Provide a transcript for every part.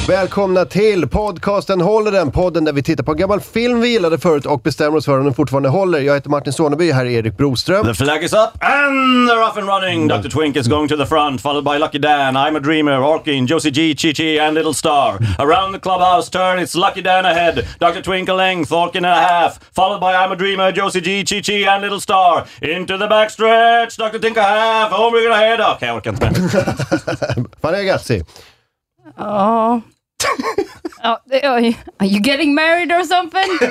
Välkomna till podcasten Håller den, podden där vi tittar på en gammal film vi gillade förut och bestämmer oss för om den fortfarande håller. Jag heter Martin Soneby, här är Erik Broström. The flag is up and they're off and running. Dr. Twink is going to the front, followed by Lucky Dan, I'm a Dreamer, Orkin, Josie G, Chi-Chi and Little Star. Around the clubhouse turn, it's Lucky Dan ahead. Dr. Twink a length, Orkin and a half, followed by I'm a Dreamer, Josie G, Chi-Chi and Little Star. Into the backstretch, Dr. Twink a half, home we're gonna head. Okej, jag orkar inte med. Fanny Agazzi. Ja. Are you getting married or something?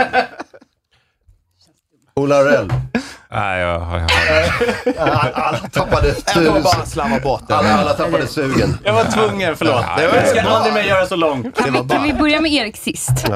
Ola Rell. Nej, Alla tappade sugen. bara slamma bort den. Alla tappade sugen. Jag var tvungen, förlåt. Jag ska aldrig mer göra så långt. Kan vi börja med Erik sist?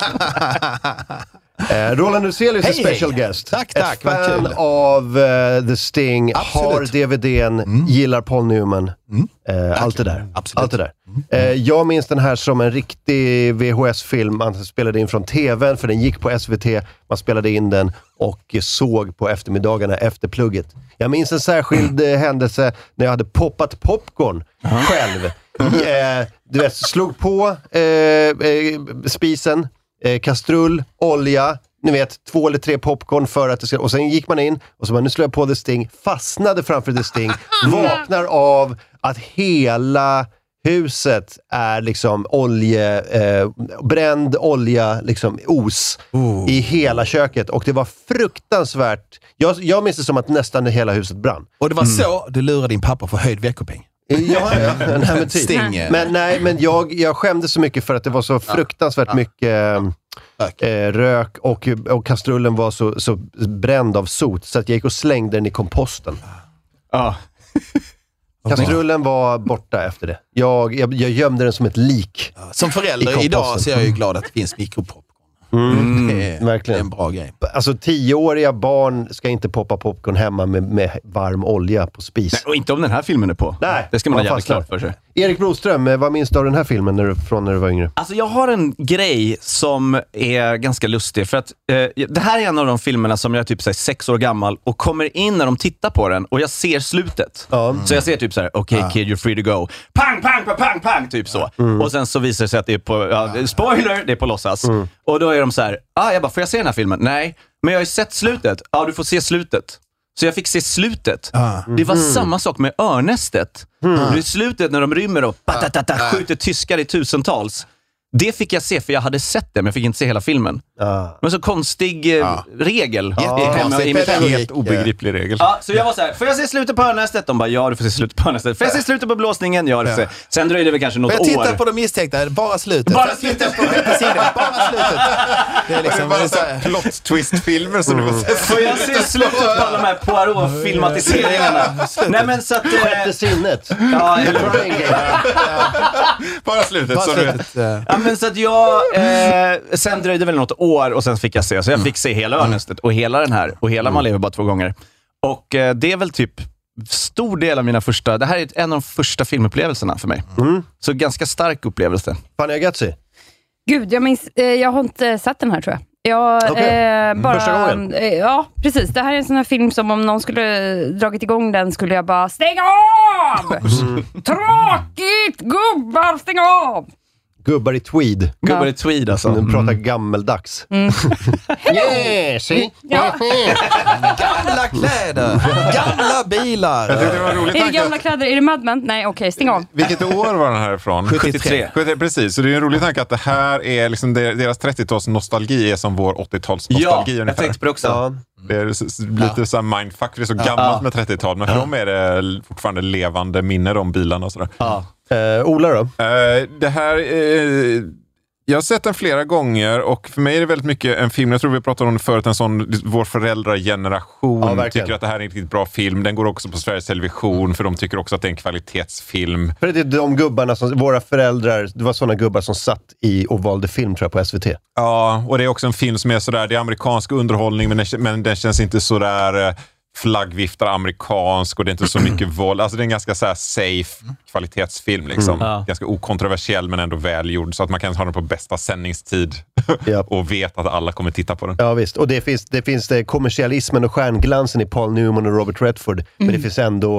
Roland Huselius är special guest. Tack, Ett vad fan kul. av The Sting, Absolut. har DVDn, gillar Paul Newman. Allt det där. Absolut. Allt det där. Jag minns den här som en riktig VHS-film. Man spelade in från tvn, för den gick på SVT. Man spelade in den och såg på eftermiddagarna efter plugget. Jag minns en särskild händelse när jag hade poppat popcorn själv. Du vet, slog på spisen, kastrull, olja, ni vet, 2 eller 3 popcorn för att det ska, och sen gick man in och så bara, nu slår jag på The Sting, fastnade framför The Sting, vaknar av att hela huset är liksom bränd olja, liksom os i hela köket, och det var fruktansvärt. Jag minns det som att nästan hela huset brann. Och det var så du lurade din pappa för höjd veckopeng. Ja, men typ. Sting. Men jag skämde så mycket för att det var så fruktansvärt mycket rök och kastrullen var så bränd av sot så att jag gick och slängde den i komposten. Ja. Kastrullen var borta efter det. Jag gömde den som ett lik. Som förälder idag så är jag ju glad att det finns mikropopcorn. Verkligen. Det är en bra grej. Alltså 10-åriga barn ska inte poppa popcorn hemma med varm olja på spis. Nej, och inte om den här filmen är på. Nej, det ska man ha man jävligt fastnar. klart för sig. Erik Broström, vad minns du av den här filmen när du var yngre? Alltså jag har en grej som är ganska lustig, för att det här är en av de filmerna som jag är typ 6 år gammal och kommer in när de tittar på den och jag ser slutet. Så jag ser typ så här: okej, kid, you're free to go. Pang, pang, pang, pang, pang, typ så. Och sen så visar det sig att det är på, spoiler, det är på låtsas. Och då är de så här, jag bara, får jag se den här filmen? Nej, men jag har ju sett slutet. Ja, du får se slutet. Så jag fick se slutet. Det var samma sak med örnästet. Det är slutet när de rymmer och skjuter tyskar i tusentals. Det fick jag se, för jag hade sett det, men jag fick inte se hela filmen. Men så konstig regel. helt obegriplig regel. Ja, så jag var så här: får jag se slutet på örnästet? De bara, ja, du får se slutet på örnästet. Får jag se slutet på blåsningen? Ja, du får se. Sen dröjde det kanske något år. Jag tittar på de misstänkta, bara slutet. Bara slutet på sidan, bara slutet. Det är liksom bara så här plot twist-filmer som du får se. får jag se slutet på alla de här Poirot-filmatiseringarna? Nej, men så att... Sjätte sinnet. Ja, Bara slutet. ja, men så att jag... sen dröjde väl något år och sen fick jag se. Så jag fick se hela örnästet och hela den här. Och hela Man lever bara 2 gånger. Och det är väl typ stor del av mina första... Det här är en av de första filmupplevelserna för mig. Så ganska stark upplevelse. Fanny Agazzi. Gud, jag har inte sett den här, tror jag. Första gången? Ja, precis. Det här är en sån här film som om någon skulle dragit igång den skulle jag bara stänga av! Tråkigt! Gubbar, stäng av! Gubbar i tweed. Gubbar i tweed alltså. Nu pratar gammeldags. gamla kläder, gamla bilar. Jag tyckte det var en rolig Är det tanke. gamla kläder? Är det Mad Men? Nej, okej, stäng av. Vilket år var den här ifrån? 73. Precis, så det är en rolig tanke att det här är liksom deras 30-tals nostalgi är som vår 80-tals nostalgi Ja, jag ungefär. tänkte på det också. Ja. Det är lite så här mindfuck, för det är så gammalt med 30-tal, men för dem är det fortfarande levande minne om bilarna och sådär. Ola då? Det här... jag har sett den flera gånger och för mig är det väldigt mycket en film, jag tror vi pratade om det förut, en sån, vår föräldrageneration tycker att det här är en riktigt bra film. Den går också på Sveriges Television för de tycker också att det är en kvalitetsfilm. För det är de gubbarna som, våra föräldrar, det var sådana gubbar som satt i och valde film, tror jag, på SVT. Ja, och det är också en film som är sådär, det är amerikansk underhållning men den känns inte sådär flaggviftar amerikansk och det är inte så mycket våld. Alltså det är en ganska så här safe kvalitetsfilm liksom. Ganska okontroversiell men ändå välgjord så att man kan ha den på bästa sändningstid och vet att alla kommer titta på den. Ja visst, och det finns kommersialismen och stjärnglansen i Paul Newman och Robert Redford, men det finns ändå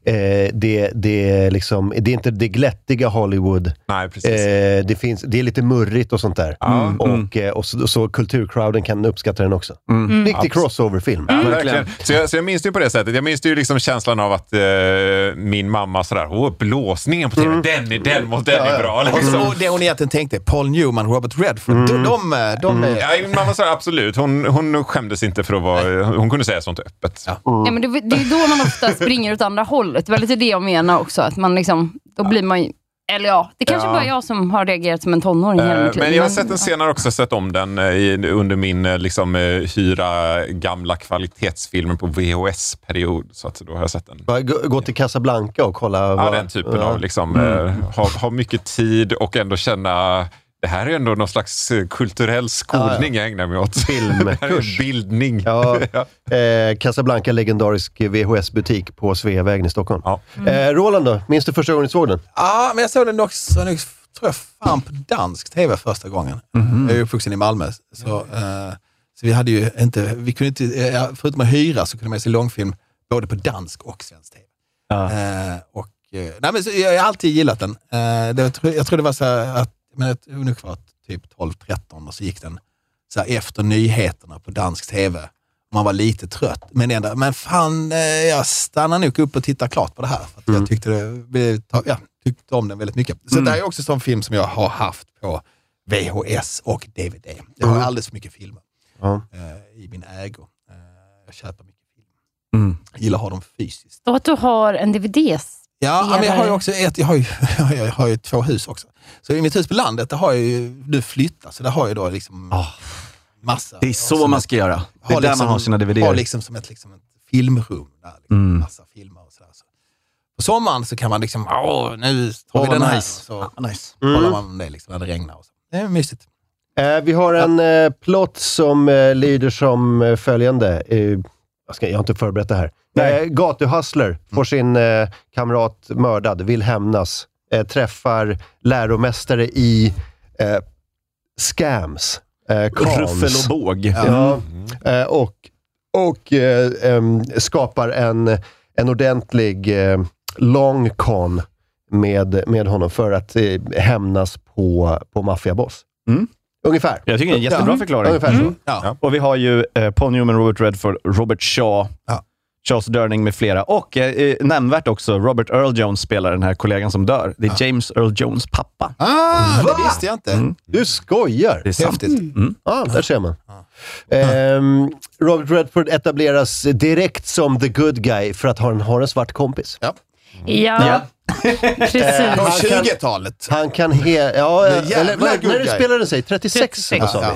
liksom, det är inte det glättiga Hollywood. Nej, precis. Det är lite murrigt och sånt där. Och så kulturcrowden kan uppskatta den också. Riktig crossover-film. Ja, verkligen. Så jag minns det ju på det sättet. Jag minns det ju liksom känslan av att min mamma sådär, blåsningen på TV, den är bra. Liksom. Och det hon egentligen tänkte, Paul Newman, Robert Redford, de är... min mamma sa absolut. Hon skämdes inte för att vara... Hon kunde säga sånt öppet. Ja, men det är då man ofta springer åt andra hållet. Det var lite det jag menar också. Att man liksom, då blir man ju... Eller ja, det kanske bara jag som har reagerat som en tonåring hela mitt liv. Men jag har sett den senare också, sett om den under min liksom, hyra gamla kvalitetsfilmer på VHS-period. Så att då har jag sett den. Gå till Casablanca och kolla. Ja, den typen av liksom, ha mycket tid och ändå känna... Det här är ändå någon slags kulturell skolning jag ägnar mig åt. Filmkurs. Bildning. Casablanca, legendarisk VHS-butik på Sveavägen i Stockholm. Ja. Roland då? Minns du första gången du såg den? Ja, men jag såg den också, tror jag, fan på dansk tv första gången. Jag är uppvuxen i Malmö. Så vi hade ju inte, vi kunde inte, förutom att hyra så kunde man se långfilm både på dansk och svensk tv. Nej, men jag har alltid gillat den. Jag tror det var så här att men ungefär var typ 12-13 och så gick den så här efter nyheterna på dansk tv. Man var lite trött. Men fan, jag stannar nog upp och tittar klart på det här. För att jag tyckte om den väldigt mycket. Så det är också en sån film som jag har haft på VHS och DVD. Jag har alldeles för mycket filmer i min ägo. Jag köper mycket film. Jag gillar att ha dem fysiskt. Och att du har en DVD-s. Ja, men jag har ju också jag har ju 2 hus också. Så i mitt hus på landet, där har jag ju flyttat, så där har jag då liksom massa. Det är så man ska göra. Det är där man har sina DVD:er. Har liksom som ett filmrum där liksom, massa filmer och sådär. Så på sommaren så kan man liksom nu tar vi den här så håller man det liksom när det regnar och så. Det är mysigt. Vi har en plott som lyder som följande. Jag har inte förberett det här. Gatuhustler får sin kamrat mördad, vill hämnas, träffar läromästare i scams, ruffel och båg. Och skapar en ordentlig long con med honom för att hämnas på maffiaboss. Ungefär. Jag tycker det är en jättebra förklaring. Ungefär så. Ja. Och vi har ju Paul Newman, Robert Redford, Robert Shaw, Charles Durning med flera. Och nämnvärt också, Robert Earl Jones spelar den här kollegan som dör. Det är James Earl Jones pappa. Det visste jag inte. Du skojar. Det är häftigt. Där ser man. Robert Redford etableras direkt som the good guy för att han har en svart kompis. Ja. Precis. På 20-talet. Han kan när spelade den sig? 36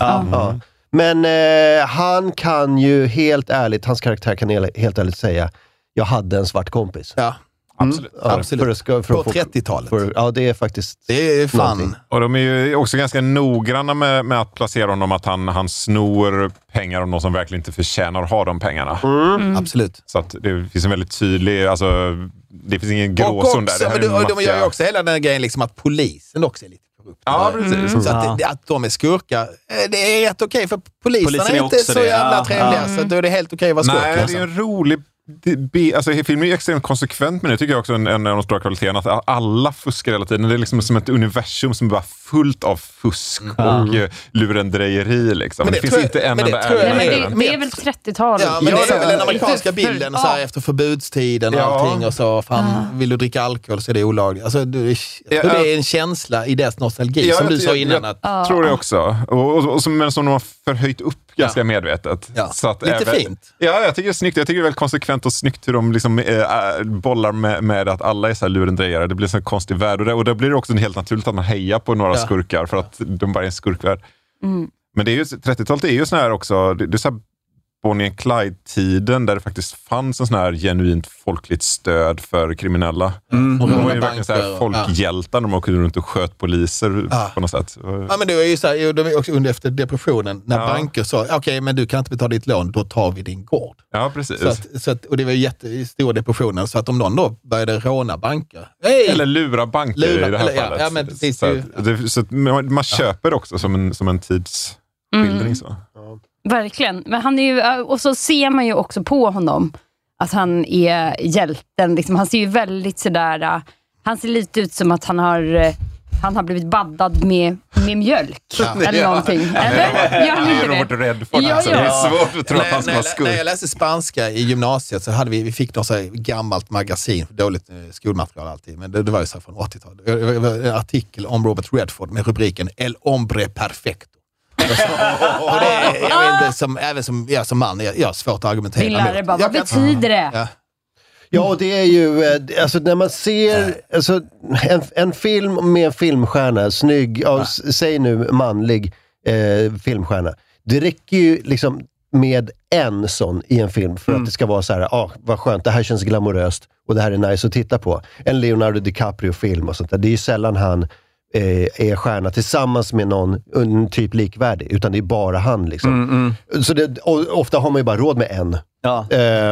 Men han kan ju helt ärligt, hans karaktär kan helt ärligt säga, jag hade en svart kompis. Ja. Absolut. På 30-talet. Ja, det är faktiskt... Det är fan. Någonting. Och de är ju också ganska noggranna med att placera honom, att han snor pengar av någon som verkligen inte förtjänar att ha de pengarna. Absolut. Så att det finns en väldigt tydlig... Alltså, det finns ingen gråzon där. Men de gör ju också hela den här grejen liksom att polisen också är lite korrupt. Ja, precis. Så att de är skurkar, det är rätt okej, för polisen är inte så jävla trevliga. Så då är det helt okej att vara skurk. Nej, det är en rolig... Alltså filmen är ju extremt konsekvent, men det tycker jag också en av de stora kvaliteterna, att alla fuskar hela tiden. Det är liksom som ett universum som är bara fullt av fusk och lurendrejeri liksom. Men det finns inte en enda ärlig. Det är väl 30-talet. Ja, men det är väl den amerikanska bilden så här, efter förbudstiden och allting, och så vill du dricka alkohol så är det olagligt. Alltså, det är en känsla i deras nostalgi som du sa innan. Jag tror det också. Men som de har förhöjt upp ganska medvetet. Så att lite fint. Ja, jag tycker det är snyggt. Jag tycker det är väldigt konsekvent och snyggt hur de liksom bollar med att alla är så här lurendrejare. Det blir så en konstig värld. Och då blir det också helt naturligt att man hejar på några skurkar för att de bara är en skurkvärld. Men det är ju 30-talet är ju sån här också, det är så här Bonnie and Clyde-tiden där det faktiskt fanns en sån här genuint folkligt stöd för kriminella. De var ju verkligen så här folkhjältar när de åkte runt och sköt poliser på något sätt. Ja, men det är ju så här, de är också under efter depressionen när banker sa, okej, men du kan inte betala ditt lån, då tar vi din gård. Ja, precis. Så att, och det var ju jättestor depressionen, så att om någon då började råna banker. Eller lura banker i det här fallet. Ja, men precis. Så att man köper också som en tidsskildring så. Verkligen. Men han är ju, och så ser man ju också på honom att han är hjälten. Liksom, han ser ju väldigt sådär... Han ser lite ut som att han har blivit baddad med mjölk. Eller någonting. Eller? Gör han inte det? Robert Redford. Ja. Det är svårt att tro att han ska vara skurk. När jag läste spanska i gymnasiet så hade vi fick något så här gammalt magasin, dåligt skolmaterial alltid, men det var ju så från 80-talet. En artikel om Robert Redford med rubriken El hombre perfecto. Och det, jag vet inte, även som man, jag har svårt att argumentera. Din lärare bara, vad betyder det? Ja. Ja, och det är ju, alltså när man ser alltså, en film med en filmstjärna, snygg, säg nu manlig filmstjärna. Det räcker ju liksom med en sån i en film för att det ska vara så här, vad skönt, det här känns glamoröst och det här är nice att titta på. En Leonardo DiCaprio-film och sånt där. Det är ju sällan han är stjärna tillsammans med någon typ likvärdig, utan det är bara han liksom. Så ofta har man ju bara råd med en. Ja.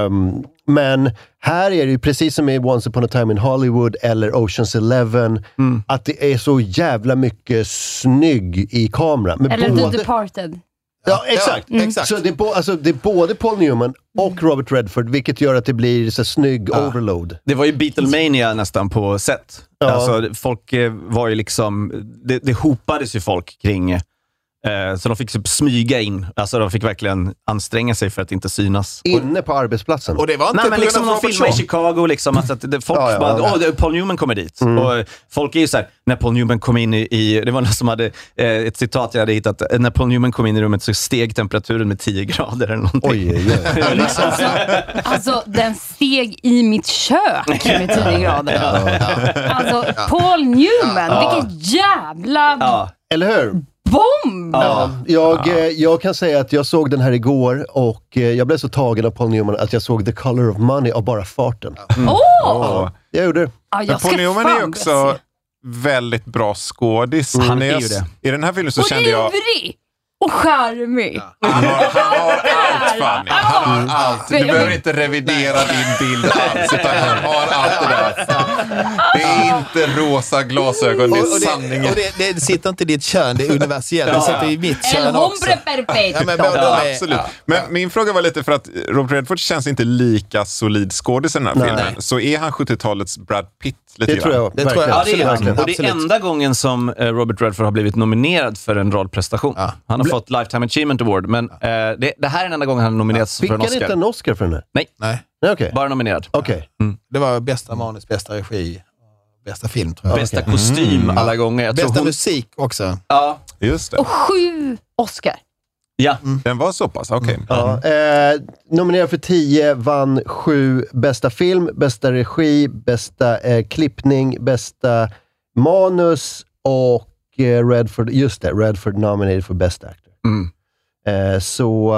Men här är det ju precis som i Once upon a time in Hollywood eller Ocean's 11 att det är så jävla mycket snygg i kameran. Eller The Departed. Ja, exakt. Så det är både Paul Newman och Robert Redford, vilket gör att det blir så snygg overload. Det var ju Beatlemania nästan på set. Ja. Alltså, folk var ju liksom... Det hopades ju folk kring... Så de fick smyga in. Alltså de fick verkligen anstränga sig för att inte synas. Inne på arbetsplatsen. Och det var inte men liksom de filmade i Chicago liksom, alltså att folk bara, Paul Newman kommer dit. Och folk är ju såhär, när Paul Newman kom in i det var någon som hade ett citat jag hade hittat, när Paul Newman kom in i rummet så steg temperaturen med 10 grader eller någonting. Oj. Alltså den steg i mitt kök med 10 grader. Alltså Paul Newman, vilken jävla Eller hur? bomb! Jag kan säga att jag såg den här igår och jag blev så tagen av Paul Newman att jag såg The Color of Money av bara farten. Jag gjorde det. Paul Newman är också väldigt bra skådis. Han är ju det. I den här filmen så kände jag... Och charmig. Han har allt, Fanny. Han har allt. Du behöver inte revidera din bild alls, utan han har allt det där. Det är inte rosa glasögon, det är sanningen. Och det sitter inte i ditt kön, det är universellt. Det sitter i mitt kön också. Absolut. Men min fråga var lite för att Robert Redford känns inte lika solid skådis i den här filmen. Så är han 70-talets Brad Pitt lite Det tror jag. Det tror jag absolut. Och det är enda gången som Robert Redford har blivit nominerad för en rollprestation. Han har fått Lifetime Achievement Award, men det här är den enda gången han nominerats för en Oscar. Fick han inte en Oscar för den här? Nej. Okay. Bara nominerad. Okay. Det var bästa manus, bästa regi, bästa film tror jag. Bästa kostym alla gånger. Jag bästa tror musik också. Ja. Just det. Och 7 Oscar. Ja. Den var så pass, okej. Nominerad för 10, vann 7 bästa film, bästa regi, bästa klippning, bästa manus och Redford nominated för best actor. Så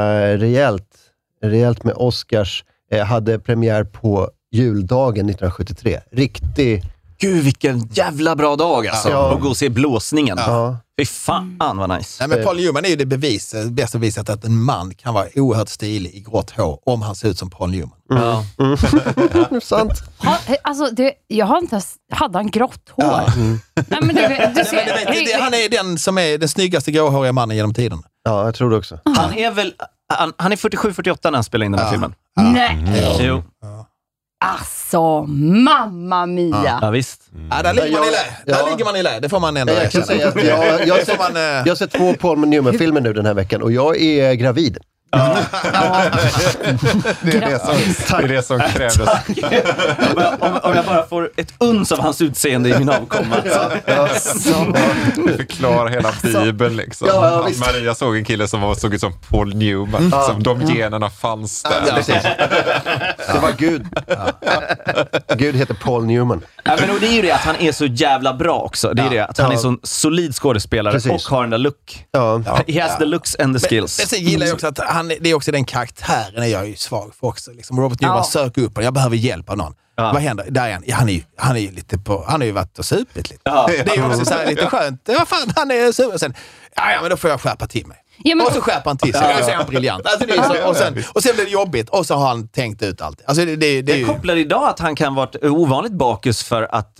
rejält med Oscars. Hade premiär på juldagen 1973. Gud, vilken jävla bra dag alltså. Och gå och se blåsningen. Fy fan vad nice. Nej, men Paul Newman är ju det bästa beviset att en man kan vara oerhört stilig i grått hår om han ser ut som Paul Newman. Sant. Jag har inte hade han grått hår. Nej, men han är den som är den snyggaste gråhåriga mannen genom tiden. Ja, jag tror det också. Han är väl han är 47-48 när han spelar in den här filmen. Nej. Jo. Alltså, mamma mia. Ja, visst. Där ligger man i lä. Det får man ändå jag kan säga att jag har sett 2 Paul Newman-filmer nu den här veckan och jag är gravid. Det är det som krävs. Om jag bara får ett uns av hans utseende i min avkomma. Det förklarar hela Bibeln liksom. Maria såg en kille som såg ut som Paul Newman. De generna fanns där. Det var Gud. Gud heter Paul Newman. Ja, men och det är ju det att han är så jävla bra också. Det är det att han är så solid skådespelare och har den där look. He has the looks and the skills. Men sen gillar jag också att det är också den karaktären är jag ju svag för också. Liksom Robert Newman söker upp och jag behöver hjälp av någon. Vad händer? Där är han. Han är ju lite på... Han har ju varit och supit lite. Det är ju också så här lite skönt. Ja, fan, han är super. Sen, men då får jag skärpa till mig. Ja, men... Och så skärper han till sig. Och så är han briljant. Alltså, det är så, och sen blir det jobbigt. Och så har han tänkt ut allt. Alltså, jag kopplar idag att han kan vara ovanligt bakis för att...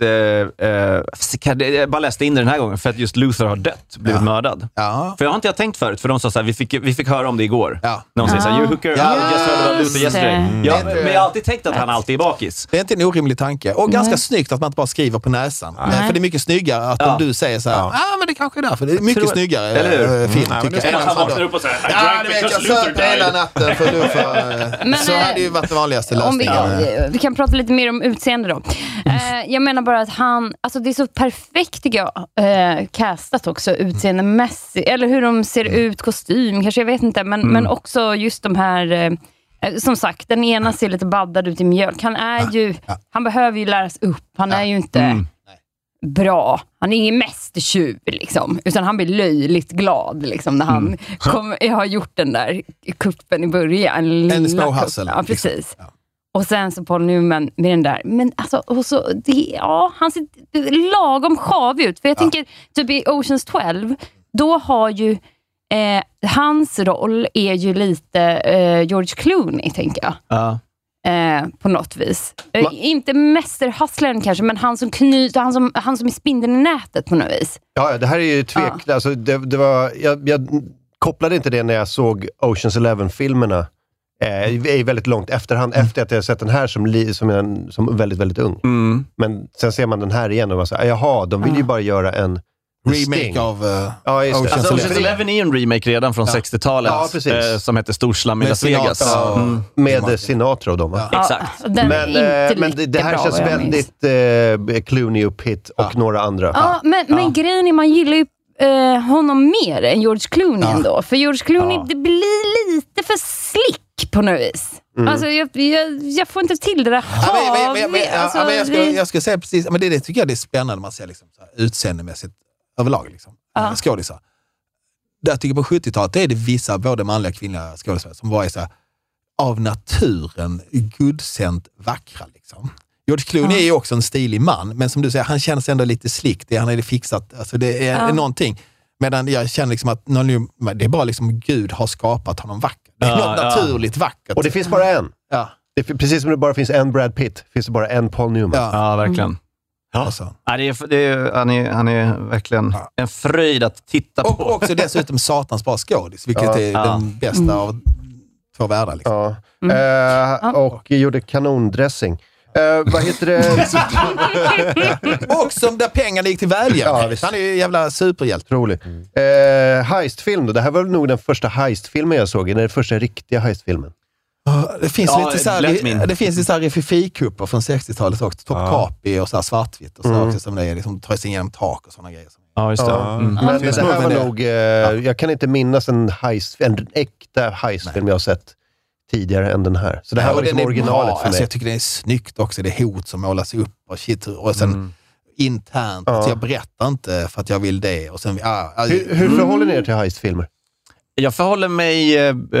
jag bara läste in det den här gången. För att just Luther har dött. Blivit mördad. Ja. För jag har inte tänkt förut. För de sa så här, vi fick höra om det igår. Ja. När de säger så här, you hooker, just heard about Luther yesterday. Men jag har alltid tänkt att han alltid är bakis. Det är inte en orimlig tanke. Och ganska snyggt att man inte bara skriver på näsan. För det är mycket snyggare att om du säger så här, men det kanske är därför. Det är mycket snyggare. Eller film, tycker jag. Han vaknar upp och säger, jag söp hela natten för Luther. Så hade ju varit den vanligaste lösningen. Vi kan prata lite mer om utseende då. Jag menar bara att han, alltså det är så perfekt tycker jag, castat också utseendemässigt. Eller hur de ser ut, kostym kanske, jag vet inte. Men också just de här... som sagt, den ena ser lite baddad ut i mjölk. Han är ju, han behöver ju läras upp. Han är ju inte bra. Han är ingen mästertjuv liksom. Utan han blir löjligt glad liksom när han har gjort den där kuppen i början. En små hassel. Ja, precis. Liksom. Ja. Och sen så Paul Newman med den där. Men alltså, och så, han ser lagom sjav ut. För jag tänker, typ i Ocean's 12, då har ju hans roll är ju lite George Clooney, tänker jag. Ja. På något vis. Inte mästerhustlern kanske, men han som knyter, han som är spindeln i nätet på något vis. Ja, det här är ju alltså, det var, jag kopplade inte det när jag såg Ocean's 11-filmerna. Är väldigt långt efterhand, efter att jag sett den här som väldigt, väldigt ung. Men sen ser man den här igen och man säger, jaha, de vill ju bara göra en remake av Ocean's 11 är ju en remake redan från 60-talet som heter Storslam i Las Vegas. Med Sinatra och dem. Exakt. Men det här känns väldigt Clooney och Pitt och några andra. Men grejen är, man gillar ju honom mer än George Clooney ändå. För George Clooney, det blir lite för slick på något vis. Alltså jag får inte till det där. Jag ska säga precis, men det tycker jag det är spännande. Man ser liksom så här, utseendemässigt överlag liksom. Skådisar. Där tycker jag på 70-talet det är det vissa både manliga och kvinnliga skådespelare som var så här, av naturen gudsänt vackra liksom. George Clooney är ju också en stilig man, men som du säger, han känns ändå lite slick. Han är det fixat, alltså det är någonting. Medan jag känner liksom att det är bara liksom Gud har skapat honom vacker. Det är något naturligt vackert. Och det finns bara en. Precis som det bara finns en Brad Pitt, finns det bara en Paul Newman. Ja, verkligen. Alltså. Han är verkligen en fröjd att titta på. Och också dessutom satans bra skådis, vilket är den bästa av två världar. Liksom. Och gjorde kanondressing. Vad heter det? Och som där pengarna gick till välgörenhet. Han är ju jävla superhjälte. Rolig. Heistfilm då. Det här var nog den första heistfilmen jag såg. Den första riktiga heistfilmen. Det finns lite så här FFI-kupper från 60-talet också. Top Capi och så här svartvitt och så också, som det är liksom tar sig igenom tak och såna grejer. Ja, just det. Men det här var nog jag kan inte minnas en äkta heistfilm jag har sett tidigare än den här. Så det här var liksom originalet för mig. Alltså, jag tycker det är snyggt också. Det är hot som målas upp och shit. Och sen internt. Att jag berättar inte för att jag vill det. Och sen, hur förhåller ni er till heistfilmer? Jag förhåller mig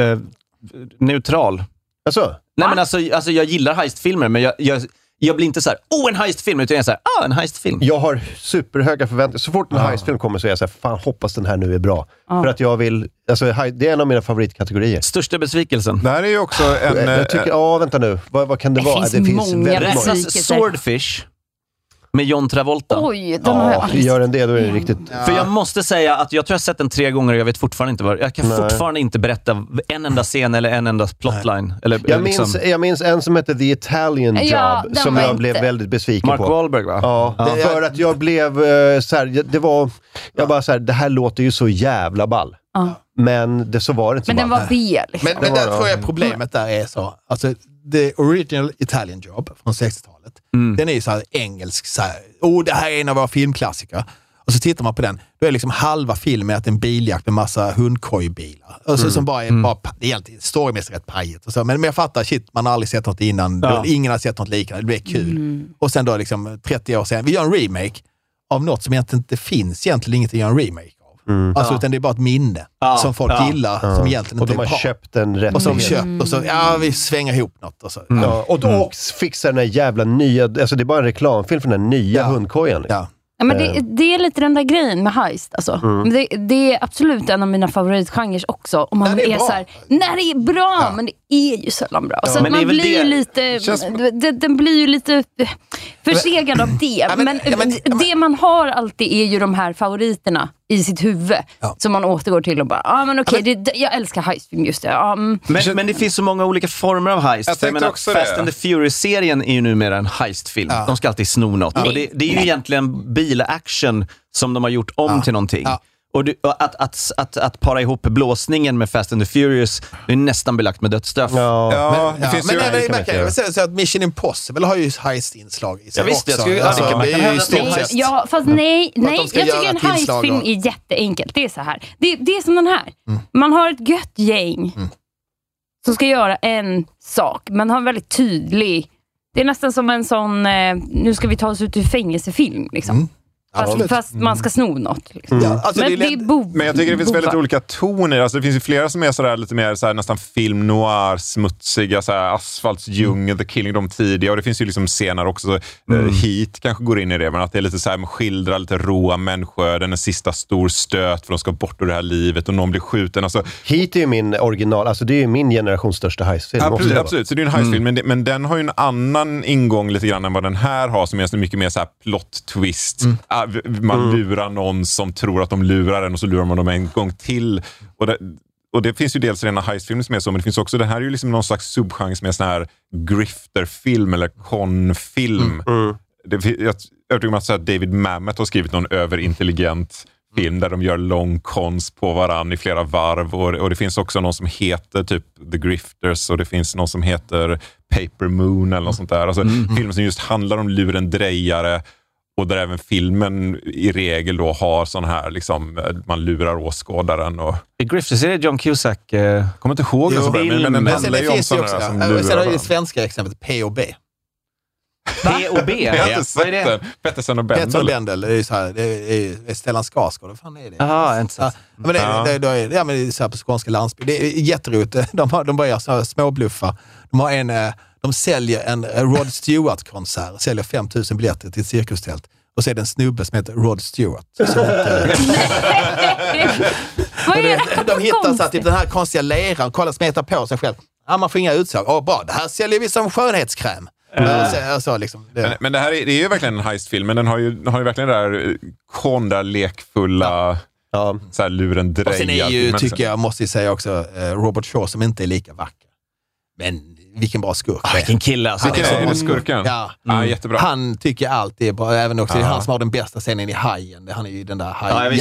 neutral. Alltså? Nej, men alltså jag gillar heistfilmer, men jag blir inte så här, en heistfilm, utan jag är så här, en heistfilm. Jag har superhöga förväntningar. Så fort en heistfilm kommer så är jag så här, fan, hoppas den här nu är bra. För att jag vill, alltså det är en av mina favoritkategorier. Största besvikelsen. Det här är ju också en... Jag tycker, vänta nu, vad kan det vara? Det finns många Swordfish med John Travolta. Oj, gör den det, då är det riktigt... För jag måste säga att jag tror jag har sett den 3 gånger och jag vet fortfarande inte vad. Jag kan fortfarande inte berätta en enda scen eller en enda plotline. Eller, jag minns en som heter The Italian Job, som jag blev väldigt besviken Mark på. Mark Wahlberg, va? Ja, för att jag blev så här, det var... Jag bara så här, det här låter ju så jävla ball. Men så var det inte så. Men den var B. Liksom. Men där tror jag problemet där är så. Alltså, The Original Italian Job från 60-talet. Den är ju så här engelsk. Så här, det här är en av våra filmklassiker. Och så tittar man på den. Då är liksom halva filmen att en biljakt med massa hundkojbilar. Och så som bara är egentligen storymässigt rätt pajet. Och så. Men jag fattar, shit, man har aldrig sett något innan. Ingen har sett något liknande. Det blir kul. Och sen då liksom 30 år sedan. Vi gör en remake av något som egentligen inte finns. Egentligen inget att göra en remake. Alltså, utan det är bara ett minne som folk gillar, som egentligen inte är bra. Och de har köpt en rätt. Och som köpt, och så, vi svänger ihop något. Och så. Och då fixar den här jävla nya, alltså det är bara en reklamfilm för den här nya hundkojan. Ja. Ja, men det är lite den där grejen med heist. Alltså. Det är absolut en av mina favoritgenrer också. Om man är så här, när det är bra, men det är ju sällan bra. Så man blir ju lite... Den blir ju lite försegad av det. Men det man har alltid är ju de här favoriterna i sitt huvud. Som man återgår till och bara, men okej, jag älskar heistfilm just det. Men det finns så många olika former av heist. Jag menar, Fast and the Furious-serien är ju numera en heistfilm. De ska alltid sno något. Och det är ju egentligen bilaction som de har gjort om till någonting. Och att para ihop blåsningen med Fast and the Furious är nästan belagt med dödsstraff. Det finns ju så att Mission Impossible har ju heist-inslag i sig också. Fast nej, jag tycker en heistfilm är jätteenkelt. Det är så här. Det är som den här. Man har ett gött gäng som ska göra en sak. Man har en väldigt tydlig... Det är nästan som en sån nu ska vi ta oss ut ur fängelsefilm liksom. Fast man ska sno något. Liksom. Men jag tycker det finns väldigt olika toner. Alltså, det finns ju flera som är sådär, lite mer sådär, nästan film noir, smutsiga, sådär, asfaltsdjungel, The Killing, de tidiga. Och det finns ju liksom scener också, Heat kanske går in i det, men att det är lite såhär, skildrar lite råa människoöden, en sista stor stöt för de ska bort ur det här livet och någon blir skjuten. Alltså, Heat är ju min original, alltså det är min generations största heistfilm. Absolut, så det är en heistfilm, men den har ju en annan ingång lite grann än vad den här har, som är så mycket mer såhär plot twist. Man lurar någon som tror att de lurar en och så lurar man dem en gång till. Och det finns ju dels rena heistfilmer som är så, men det finns också, det här är ju liksom någon slags subgenre som är sån här grifterfilm eller konfilm. Jag tror att David Mamet har skrivit någon överintelligent film där de gör lång kons på varann i flera varv, och det finns också någon som heter typ The Grifters, och det finns någon som heter Paper Moon eller något sånt där. Alltså filmer som just handlar om lurendrejare. Och där även filmen i regel då har sån här, liksom, man lurar åskådaren. Och... I Grifters är det John Cusack. Kommer inte ihåg det så bra, men den handlar ju om sådana som lurar. Sen har ju det svenska exemplet P.O.B. P.O.B. Vad är det? Pettersson och Bendel. Pettersson och Bendel, det är ju så här, det är Stellan Skarsgård, vad fan är det? Jaha, inte så. Men det är så här på skånska landsbygd. Det är jätteroligt. De börjar så här småbluffa. De säljer en Rod Stewart-konsert, säljer 5 000 biljetter till ett cirkustält. Och så är det en snubbe som heter Rod Stewart. De hittar så här, typ den här konstiga leran, kollar, smetar på sig själv. Man får inga utslag. Bra, det här säljer vi som skönhetskräm. Så, liksom, men det här det är ju verkligen en heistfilm, men den har ju verkligen det där konda, lekfulla... så här lurendreja. Och sen är ju, tycker jag, måste jag säga också, Robert Shaw som inte är lika vacker. Men vilken bra skurk. Vilken kille. Alltså. Är det skurken? Ja, jättebra. Han tycker allt är bra. Även också, det är han som har den bästa scenen i Hajen. Han är ju den där Hajen.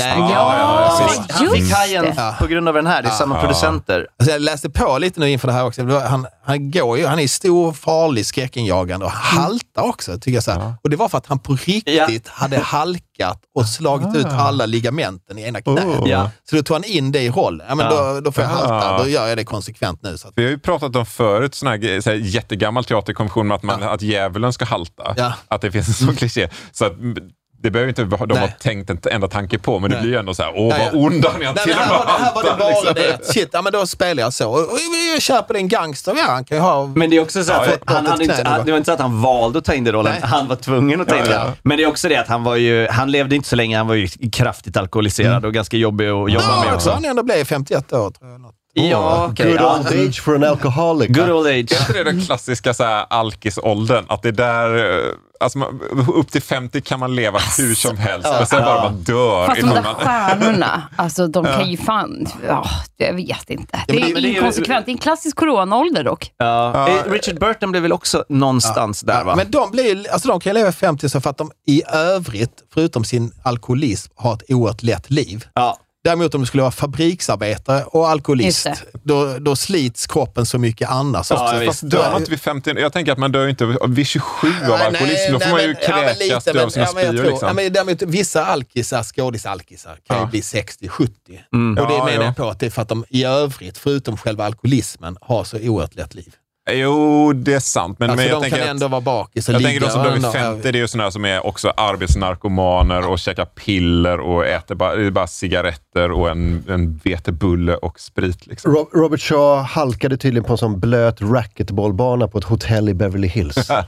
Han fick Hajen på grund av den här. Det är samma producenter. Alltså, jag läste på lite nu inför det här också. Han går ju, han är stor, farlig, skräckinjagande och haltar också, tycker jag så här. Och det var för att han på riktigt hade halkat och slagit ut alla ligamenten i ena knät. Så då tog han in det i roll. Ja, men då får jag halta. Då gör jag det konsekvent nu. Så att... Vi har ju pratat om förut sån här jättegammal teaterkonvention med att djävulen ska halta. Att det finns en sån kliché. Så att det behöver inte de ha tänkt en enda tanke på, men det blir ju ändå så här, vad ond han är till och med här var det bara liksom. Det. Shit, men då spelar jag så. Och jag köper en gangster, han kan ju ha... Men det är också så att det var inte så att han valde att ta in det rollen, han var tvungen att ta in det. Men det är också det att han levde inte så länge, han var ju kraftigt alkoholiserad och ganska jobbig att jobba med också. Han ändå blev 51 år, tror jag. Good old age for an alcoholic. Good old age. Jag tror det är den klassiska så här, alkisåldern. Att det där... Alltså, upp till 50 kan man leva hur som helst. Men sen bara man dör. Fast de där stjärnorna, alltså de kan ju fan... jag vet inte. Det är inkonsekvent. Det är en klassisk coronaålder dock. Richard Burton blev väl också någonstans där, va? Men de kan leva 50 så för att de i övrigt, förutom sin alkoholism, har ett oerhört lätt liv. Däremot om du skulle vara fabriksarbetare och alkoholist, då slits kroppen så mycket annars. Fast dör man inte vid 50? Jag tänker att man dör inte vid 27 av alkoholism. Då får man ju kräkas av sina spyor. Liksom. Men däremot vissa alkisar, skådisalkisar, kan ju bli 60-70. Och det menar jag på att det är för att de i övrigt, förutom själva alkoholismen, har så oerhört lätt liv. Jo, det är sant. Men, alltså, men jag de tänker kan ändå vara bakis och jag ligga. tänker de som dör vid 50, det är ju sådana som är också arbetsnarkomaner och käkar piller och äter bara cigaretter och en vetebulle och sprit. Liksom. Robert Shaw halkade tydligen på en sån blöt racquetbollbana på ett hotell i Beverly Hills. Sista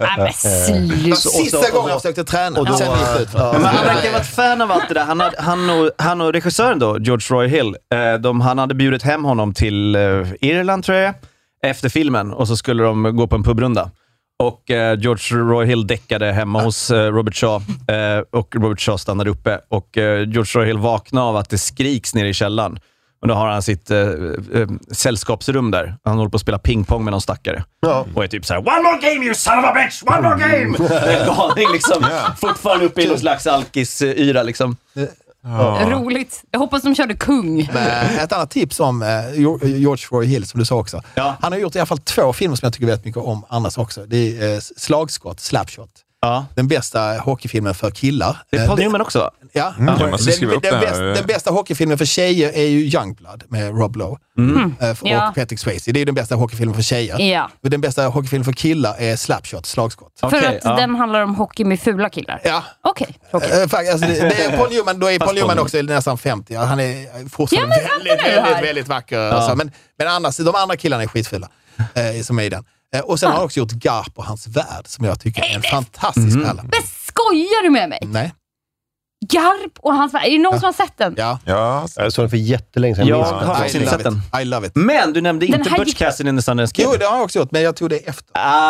gången jag försökte träna. Och men han verkar vara ett fan av allt det där. Han och regissören då, George Roy Hill, han hade bjudit hem honom till Irland, tror jag, efter filmen, och så skulle de gå på en pubrunda. Och George Roy Hill däckade hemma hos Robert Shaw, och Robert Shaw stannade uppe, och George Roy Hill vaknade av att det skriks nere i källaren. Och då har han sitt sällskapsrum där. Han håller på att spela pingpong med någon stackare. Ja. Och är typ så här: "One more game, you son of a bitch! One more game!" Galning liksom. Fortfarande uppe i någon slags alkis-yra liksom. Roligt. Jag hoppas de körde kung. Men ett annat tips om George Roy Hill, som du sa också. Ja. Han har gjort i alla fall 2 filmer som jag tycker väldigt mycket om annars också. Det är Slagskott, Slapshot. Ja. Den bästa hockeyfilmen för killar. Det är Paul Newman också. Ja. Den bästa hockeyfilmen för tjejer är ju Youngblood med Rob Lowe. Och Patrick Swayze. Det är den bästa hockeyfilmen för tjejer. Ja. Den bästa hockeyfilmen för killar är Slapshot, Slagskott. För att den handlar om hockey med fula killar? Ja. Okej. Alltså, det är Paul Newman, då är Paul Newman också nästan 50. Han är fortfarande väldigt vacker. Alltså. Men annars, de andra killarna är skitfula som är i den. Och sen har han också gjort Garp och hans värld, som jag tycker är en fantastisk pärla. Men skojar du med mig? Nej. Garp och hans värld. Är det någon som har sett den? Ja. Jag såg den för jättelänge sedan. Jag har faktiskt inte sett den. I love it. Men du nämnde inte Butch Cassidy and the Sundance Kid. Jo, det har jag också gjort, men jag tog det efter.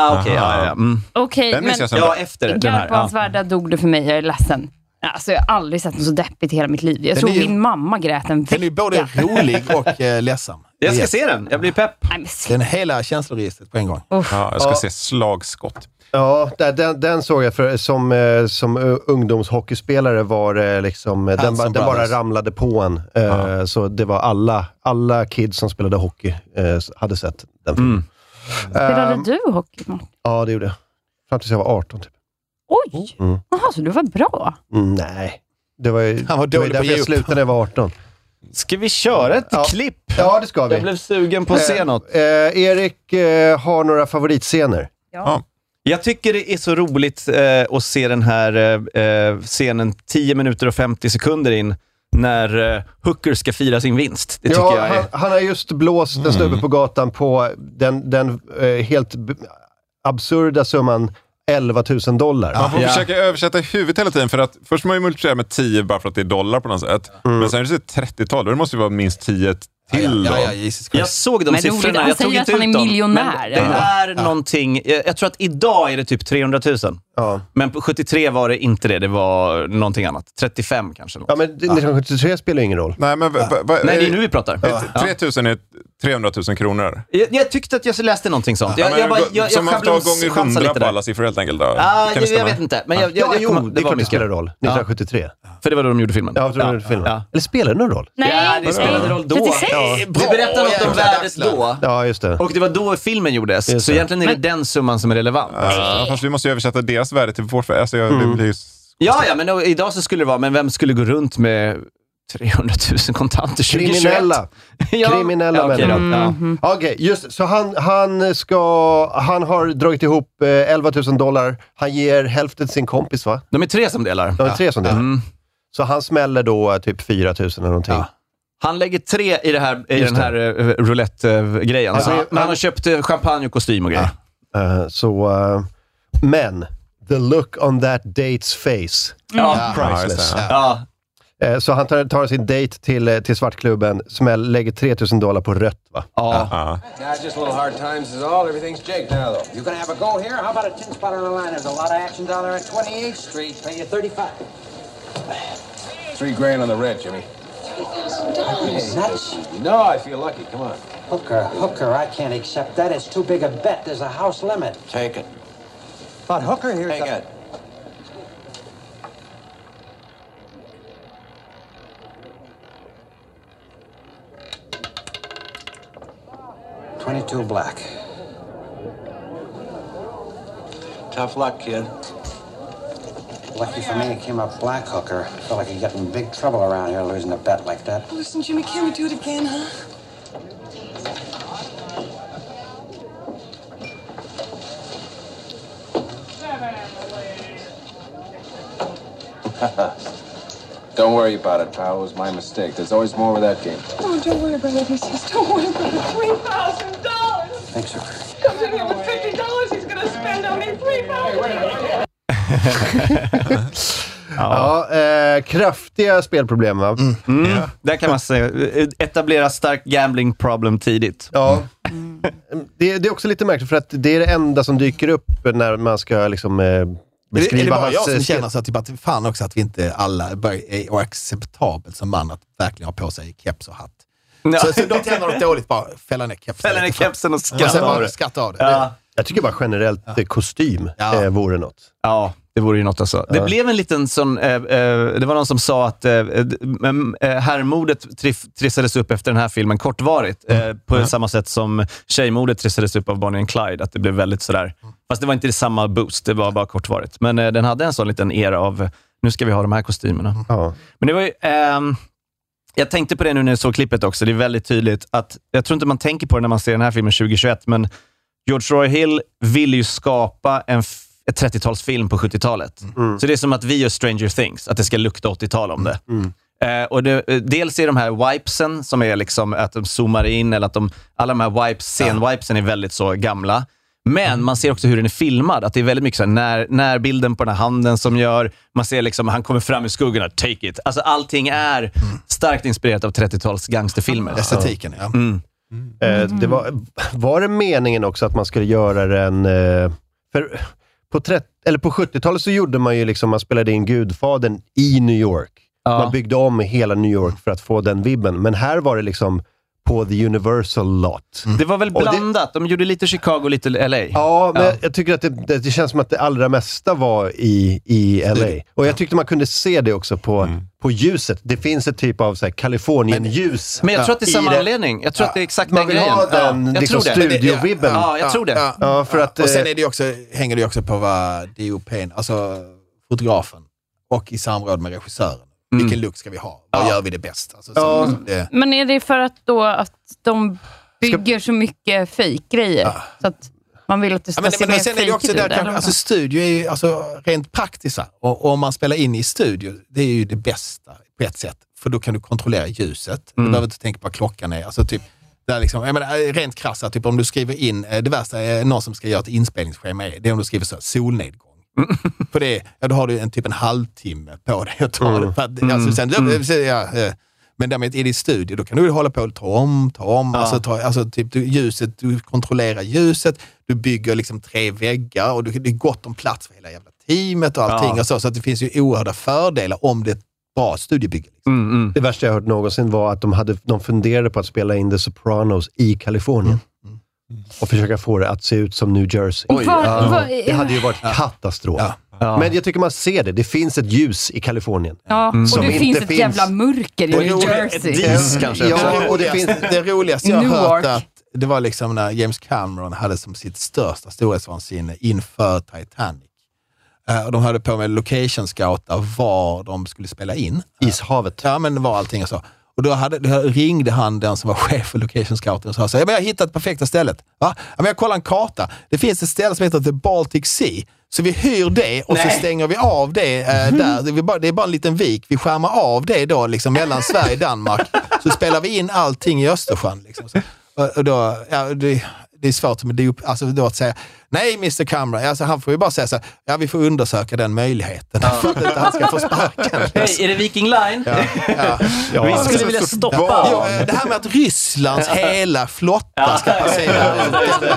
Okej, men efter Garp och hans värld, dog det för mig. Jag är ledsen. Alltså, jag har aldrig sett något så deppigt i hela mitt liv. Jag tror min mamma grät en vecka. Den är både rolig och ledsam. Jag ska se den. Jag blir pepp. Den hela känsloregistret på en gång. Jag ska se Slagskott. Ja, den såg jag som ungdomshockeyspelare var liksom, den bara ramlade på en. Så det var alla kids som spelade hockey hade sett den filmen. Spelade du hockey, Martin? Ja, det gjorde jag. Fram tills jag var 18 typ. Oj! Jaha, så du var bra? Nej. Det var därför jag slutade när jag var 18. Ska vi köra ett klipp? Ja, det ska vi. Jag blev sugen på att se något. Erik har några favoritscener. Ja. Jag tycker det är så roligt att se den här scenen 10 minuter och 50 sekunder in när Hooker ska fira sin vinst. Det tycker jag är... han har just blåst en snubbe på gatan på den helt absurda summan $11,000. Man får försöka översätta i huvudet hela tiden, för att först man ju multiplicera med 10 bara för att det är dollar på något sätt. Men sen är det 30-tal, det måste ju vara minst 10 till då. Jag såg de siffrorna, jag tog inte ut dem. Miljonär. Men det är någonting, jag tror att idag är det typ 300 000. Ja. Men på 73 var det inte det var någonting annat. 35 kanske. Ja, men 1973 spelar ingen roll. Nej, men nej, det är nu vi pratar. 3 000 är 300 000 kronor. Jag tyckte att jag läste någonting sånt. Som man tar gånger 100 på alla siffror helt enkelt då. Jag vet inte. Men det är klart det spelar roll. 1973. För det var då de gjorde filmen. Ja, jag tror de gjorde filmen. Eller spelar det någon roll? Nej, det spelade roll då. 36. Du berättade något om värdet då. Ja, just det. Och det var då filmen gjordes. Så egentligen är det den summan som är relevant. Fast vi måste ju översätta deras värde till vårt värde. Ja, men idag så skulle det vara, men vem skulle gå runt med 300 000 kontanter 2021? Kriminella människor. Okej, just så han har dragit ihop $11,000. Han ger hälften till sin kompis, va? De är 3 som delar. Så han smäller då typ 4 000 eller någonting. Ja. Han lägger 3 i den här roulette-grejen. Men han har köpt champagne och kostym och grejer. Men the look on that date's face. Priceless. Så han tar sin date till svartklubben, lägger $3,000 på rött, va? Just a little hard times is all. Everything's jake now, though. You gonna have a go here? How about a 10-spot on the line? There's a lot of action down there at 28th Street. Pay you 35. $3 grand on the red, Jimmy. Nuts? No, I feel lucky. Come on. Hooker, I can't accept that. It's too big a bet. There's a house limit. Take it. But Hooker here... Take it. $22 black. Tough luck, kid. Lucky for me it came up black, Hooker. Felt like you'd get in big trouble around here losing a bet like that. Listen, Jimmy, can we do it again, huh? Don't worry about it, pal. It was my mistake. There's always more with that game. Oh, don't worry about it. Just don't worry about it. $3,000. Thanks, sir. Comes in here with $50. He's gonna spend on me $3,000. Kraftiga spelproblem, va? Där kan man säga, etablera stark gambling problem tidigt. Ja. Det är också lite märkligt för att det är det enda som dyker upp när man ska liksom beskriva. Är det bara jag som känner så att, typ, att fan också att vi inte alla är acceptabelt som man att verkligen ha på sig keps och hatt. Ja. Så de känner något dåligt, bara fälla ner kepsen. Fälla ner kepsen och skratta av det. Ja. Jag tycker bara generellt kostym vore något. Ja, det vore ju något alltså. Det blev en liten sån, det var någon som sa att herrmodet trissades upp efter den här filmen kortvarigt. På samma sätt som tjejmodet trissades upp av Bonnie and Clyde. Att det blev väldigt sådär. Fast det var inte samma boost, det var bara kortvarigt. Men den hade en sån liten era av, nu ska vi ha de här kostymerna. Ja. Men det var ju... jag tänkte på det nu när jag såg klippet också. Det är väldigt tydligt att, jag tror inte man tänker på det när man ser den här filmen 2021, men George Roy Hill vill ju skapa ett 30-talsfilm på 70-talet. Så det är som att vi gör Stranger Things, att det ska lukta 80-tal om det. Och dels är de här wipesen som är liksom att de zoomar in, eller att alla de här scenwipesen är väldigt så gamla. Men man ser också hur den är filmad, att det är väldigt mycket så här, när bilden på den här handen som gör, man ser liksom, han kommer fram i skuggorna, take it. Alltså allting är starkt inspirerat av 30-tals gangsterfilmer. Estetiken, ja. Det var det meningen också att man skulle göra den... För på 70-talet så gjorde man ju liksom, man spelade in Gudfadern i New York. Man byggde om hela New York för att få den vibben. Men här var det liksom på The Universal lot. Det var väl blandat. De gjorde lite Chicago, lite LA. Ja, men jag tycker att det känns som att det allra mesta var i LA. Och jag tyckte man kunde se det också på ljuset. Det finns ett typ av så här Kalifornien-ljus. Men jag tror att det är samma anledning. Jag tror att det är exakt man den vill grejen. ha den liksom studiovibben. Ja, jag tror det. Ja, för att, och sen är det också, hänger det också på vad DOP:n, alltså fotografen, och i samråd med regissören. Vilken look ska vi ha? Vad gör vi det bäst? Alltså, Men är det för att då att de bygger så mycket fake-grejer? Så att man vill att det ska se mer sen är det också fake där, alltså studio är ju alltså rent praktiskt. Och om man spelar in i studio, det är ju det bästa på ett sätt. För då kan du kontrollera ljuset. Du behöver inte tänka på vad klockan är. Alltså typ, där liksom, jag menar, rent krassa, typ om du skriver in, det värsta är någon som ska göra ett inspelningsschema, det är om du skriver så, solnedgång. För det, då har du en halvtimme på dig att ta det. För att, alltså, sen, men därmed i din studio, då kan du hålla på och ta om. Alltså typ ljuset, du kontrollerar ljuset, du bygger liksom 3 väggar och det är gott om plats för hela jävla teamet och allting. Och så att det finns ju oerhörda fördelar om det är ett bra studiebygge. Liksom. Det värsta jag hört någonsin var att de funderade på att spela in The Sopranos i Kalifornien. Och försöka få det att se ut som New Jersey. Det hade ju varit katastrof. Men jag tycker man ser det. Det finns ett ljus i Kalifornien. Och det finns ett jävla mörker i New Jersey. Kanske. Och det roligaste jag har hört att det var liksom när James Cameron hade som sitt största storhetsvansinne inför Titanic. Och de hade på med location scouta var de skulle spela in. Ishavet. Ja, men det var allting och så. Och då ringde han den som var chef för location scouten och sa så här, jag har hittat perfekta stället. Va? Men jag kollar en karta. Det finns ett ställe som heter The Baltic Sea. Så vi hyr det och så stänger vi av det där. Det är bara en liten vik. Vi skärmar av det då liksom mellan Sverige och Danmark. Så spelar vi in allting i Östersjön. Liksom. Och då, det är svårt då att säga, nej Mr. Cameron, alltså han får ju bara säga så här, vi får undersöka den möjligheten för att inte han ska få sparken. Hej, är det Viking Line? Vi skulle vilja stoppa. Det här med att Rysslands hela flotta ska passera ut.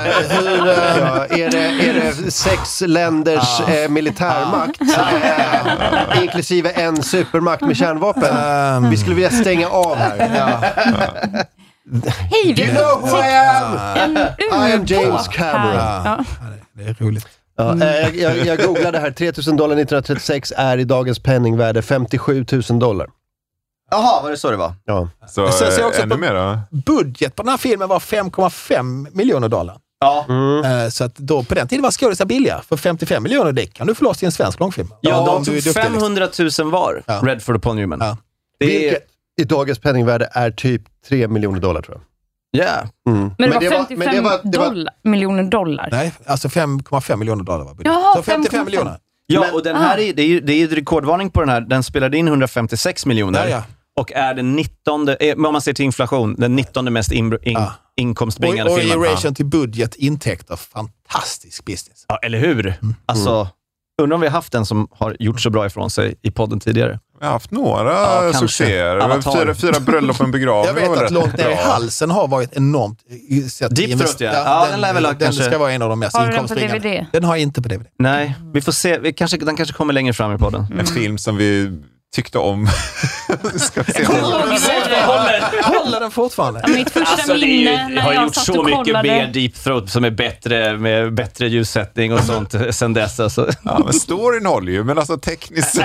Är det 6 länders militärmakt inklusive en supermakt med kärnvapen? Vi skulle vilja stänga av här. Hej, you know who I am? I am James Cameron. Det är roligt. Jag googlade här. $3,000 1936 är i dagens penningvärde $57,000. Jaha, var det så det var? Ja. Så jag också ännu mer då? Budget på den här filmen var $5,5 miljoner. Ja. Så att då på den tiden var skådisar billiga. För 55 miljoner, det kan du få loss i en svensk långfilm. De tog 500 000 var. Redford och Paul Newman. Ja. Vilket i dagens penningvärde är typ $3 miljoner tror jag. Yeah. Men det var $55 miljoner. Nej, alltså $5,5 miljoner var budget. Jaha, så 55 miljoner. Ja, och den här det är ju rekordvarning på den här. Den spelade in 156 miljoner. Ja. Och är den 19:e, om man ser till inflation, den 19:e mest inkomstbringande filmen. Och i relation till budget, intäkter, fantastisk business. Ja, eller hur? Alltså, undrar om vi har haft en som har gjort så bra ifrån sig i podden tidigare. Vi har haft några succéer. Fyra bröllop och en begravning. Jag vet att långt ner i halsen har varit enormt... Deep Throat, ja. Den lär väl den kanske... ska vara en av de mest inkomstbringande. Har den på DVD? Den har jag inte på DVD. Nej, vi får se. Den kanske kommer längre fram i podden. En film som vi tyckte om. Ska vi se. Håller den fortfarande? Ja, mitt första minne när har jag gjort satt så och mycket kollade. mer Deep Throat som är bättre, med bättre ljussättning och sånt sen dess. Alltså. Ja, men storyn håller ju, men alltså tekniskt...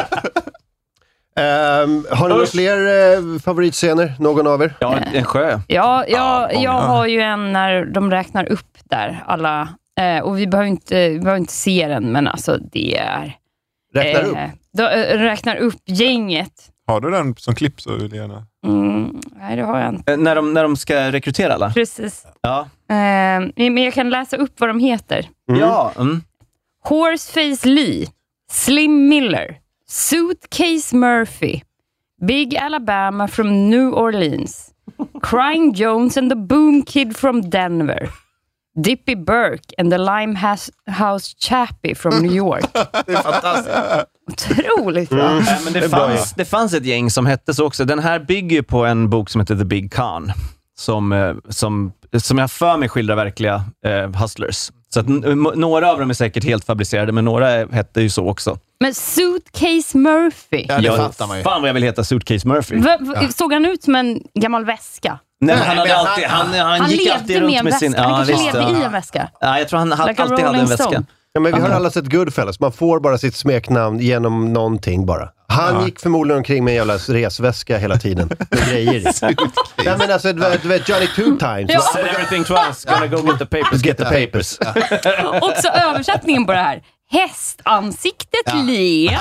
Har ni några fler favoritscener? Någon av er? Ja, en sjö. Ja, jag har ju en när de räknar upp där alla, och vi behöver inte se den, men alltså det är... Räknar upp? De räknar upp gänget. Har du den som klipp så, Lena? Nej, det har jag inte. När de ska rekrytera alla? Precis. Ja. Men jag kan läsa upp vad de heter. Ja. Horseface Lee, Slim Miller, Suitcase Murphy, Big Alabama from New Orleans, Crying Jones and the Boom Kid from Denver, Dippy Burke and the Limehouse Chappie from New York. Det är fantastiskt. Otroligt bra. Men det fanns ett gäng som hette så också. Den här bygger på en bok som heter The Big Con. Som jag för mig skildrar verkliga hustlers. Så att några av dem är säkert helt fabricerade, men några hette ju så också. Men Suitcase Murphy. Ja, det fattar man ju. Fan vad jag vill heta Suitcase Murphy. Såg han ut som en gammal väska? Nej, han gick alltid runt med sin... Han kanske levde i en väska. Ja, jag tror han alltid hade en väska. Ja, men vi har alla sett Goodfellas. Man får bara sitt smeknamn genom någonting bara. Han gick förmodligen omkring med en jävla resväska hela tiden. Med grejer i. Nej, men alltså, du vet Johnny Two Times. Ja. Said everything twice, gonna go get the papers. Get the papers. Också översättningen på det här. Hästansiktet le.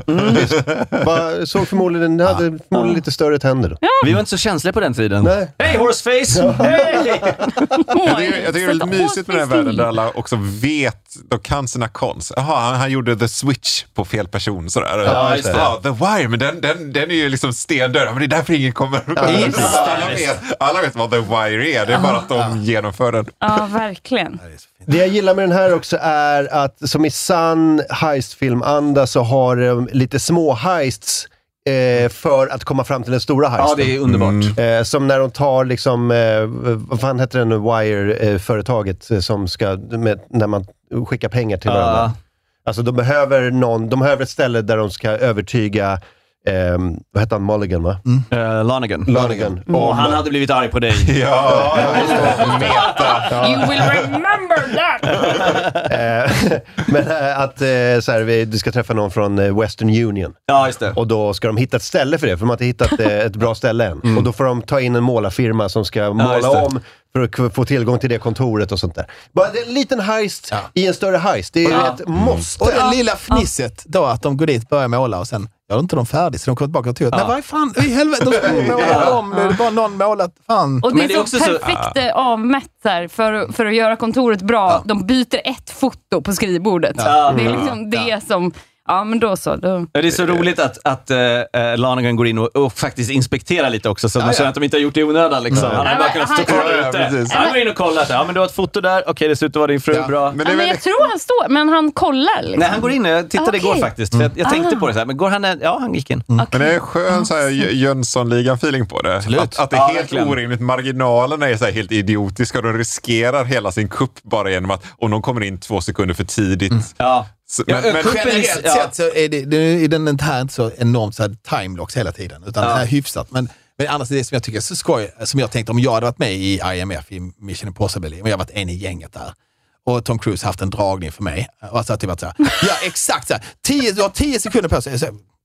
Såg förmodligen lite större tänder då. Vi var inte så känsliga på den tiden. Nej. Hej Horseface! Hej! Jag tycker det är lite mysigt med den här världen där alla också vet, de kan sina konst. Jaha, han gjorde The Switch på fel person. Sådär. Ja, just det. Ja, The Wire, men den är ju liksom stendöd. Men det är därför ingen kommer... Alla vet vad The Wire är. Det är bara att de genomför den. Ja, verkligen. Det jag gillar med den här också är att som i sann heistfilmanda så har de lite små heists för att komma fram till den stora heisten. Ja, det är underbart. Som när de tar liksom, vad fan heter den, Wire-företaget som ska, när man skickar pengar till varandra. Alltså de behöver ett ställe där de ska övertyga vad heter han? Mulligan, va? Lanigan. Och han hade blivit arg på dig. Ja, meta. You will remember that! Men att så här, du ska träffa någon från Western Union. Ja, just det. Och då ska de hitta ett ställe för det, för de har inte hittat ett bra ställe än. Och då får de ta in en målarfirma som ska måla om för att få tillgång till det kontoret och sånt där. Bara en liten heist i en större heist. Det är ett måste. Och det lilla fnisset då att de går dit, börjar måla och sen gör inte de färdigt så de kommer tillbaka och tror att nej, vad fan, i helvete, de ska måla om, det är bara någon målat, fan. Och det är så perfekt avmätt här, för att göra kontoret bra. De byter ett foto på skrivbordet. Det är liksom det som... Ja, men då så. Då. Det är så roligt att Lanigan går in och faktiskt inspekterar lite också, så man känner att de inte har gjort det i onödan. Liksom. Han har bara kunnat stå kvar ute. Han går in och kollar. Ja, men du har ett foto där. Okej, det ser ut att vara din fru. Bra. Men jag tror han står, men han kollar. Liksom. Nej, han går in. Jag tittade igår faktiskt. För jag tänkte på det så här. Men går han... Ja, han gick in. Men det är skön så här Jönssonligan-feeling på det. Att det är helt orimligt. Marginalerna är så här helt idiotiska och de riskerar hela sin kupp bara genom att om de kommer in 2 sekunder för tidigt. Ja. Men generellt sett så är den här inte så enormt så här timelocks hela tiden, utan det här är hyfsat. Men annars är det som jag tycker är så skoj, som jag tänkte om jag hade varit med i IMF, i Mission Impossible, om jag hade varit en i gänget där och Tom Cruise haft en dragning för mig och så typ att så här, ja exakt så här, du har 10 sekunder på sig. Så,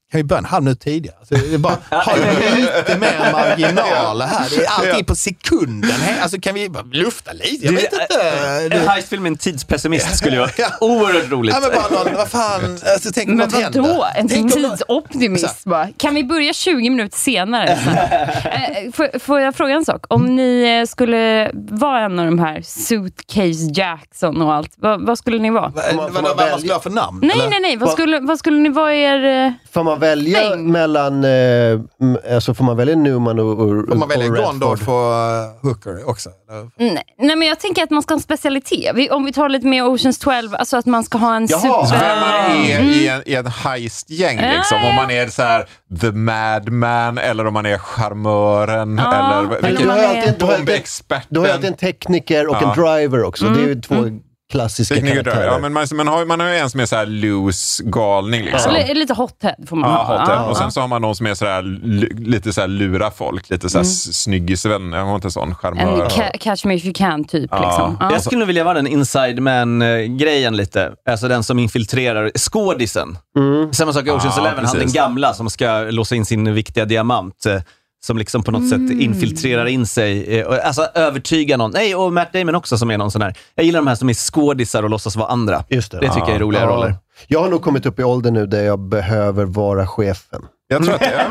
kan vi börja en halv minut tidigare? Alltså, det är bara, ha lite mer marginaler här. Det är alltid på sekunden. Alltså, kan vi bara lufta lite? Jag vet inte. En heistfilm med en tidspessimist skulle ju vara oerhört roligt. Ja, men bara vad fan, alltså, tänk men vad vadå? En tänk tidsoptimist bara. Kan vi börja 20 minuter senare? Får jag fråga en sak? Om ni skulle vara en av de här Suitcase Jackson och allt, vad skulle ni vara? Vad man skulle ha för namn? Nej. Vad skulle ni vara er... Får man välja mellan... alltså får man välja Newman och får man välja Redford? Gondor för Hooker också? Nej, men jag tänker att man ska ha en specialitet. Om vi tar lite mer Oceans 12, alltså att man ska ha en vem man är i en heistgäng liksom. Om man är så här the madman eller om man är charmören eller bombexperten. Du har ju alltid en tekniker och en driver också. Det är ju två klassiska karaktärer. Ja, men man har ju en som är så här loose galning liksom. Lite hothead får man ha. Hothead. Och sen så har man någon som är så här lite så här lura folk, lite så här snyggisvän, jag har inte sån charmör. En catch me if you can typ liksom. Jag skulle vilja vara den inside man grejen lite. Alltså den som infiltrerar skådisen. Samma sak i Ocean's Eleven, han den gamla som ska låsa in sin viktiga diamant. Som liksom på något sätt infiltrerar in sig. Alltså övertyga någon. Nej, och Matt Damon också som är någon sån här. Jag gillar de här som är skådisar och låtsas vara andra. Just det. Det tycker jag är roliga roller. Jag har nog kommit upp i åldern nu där jag behöver vara chefen. Jag tror att du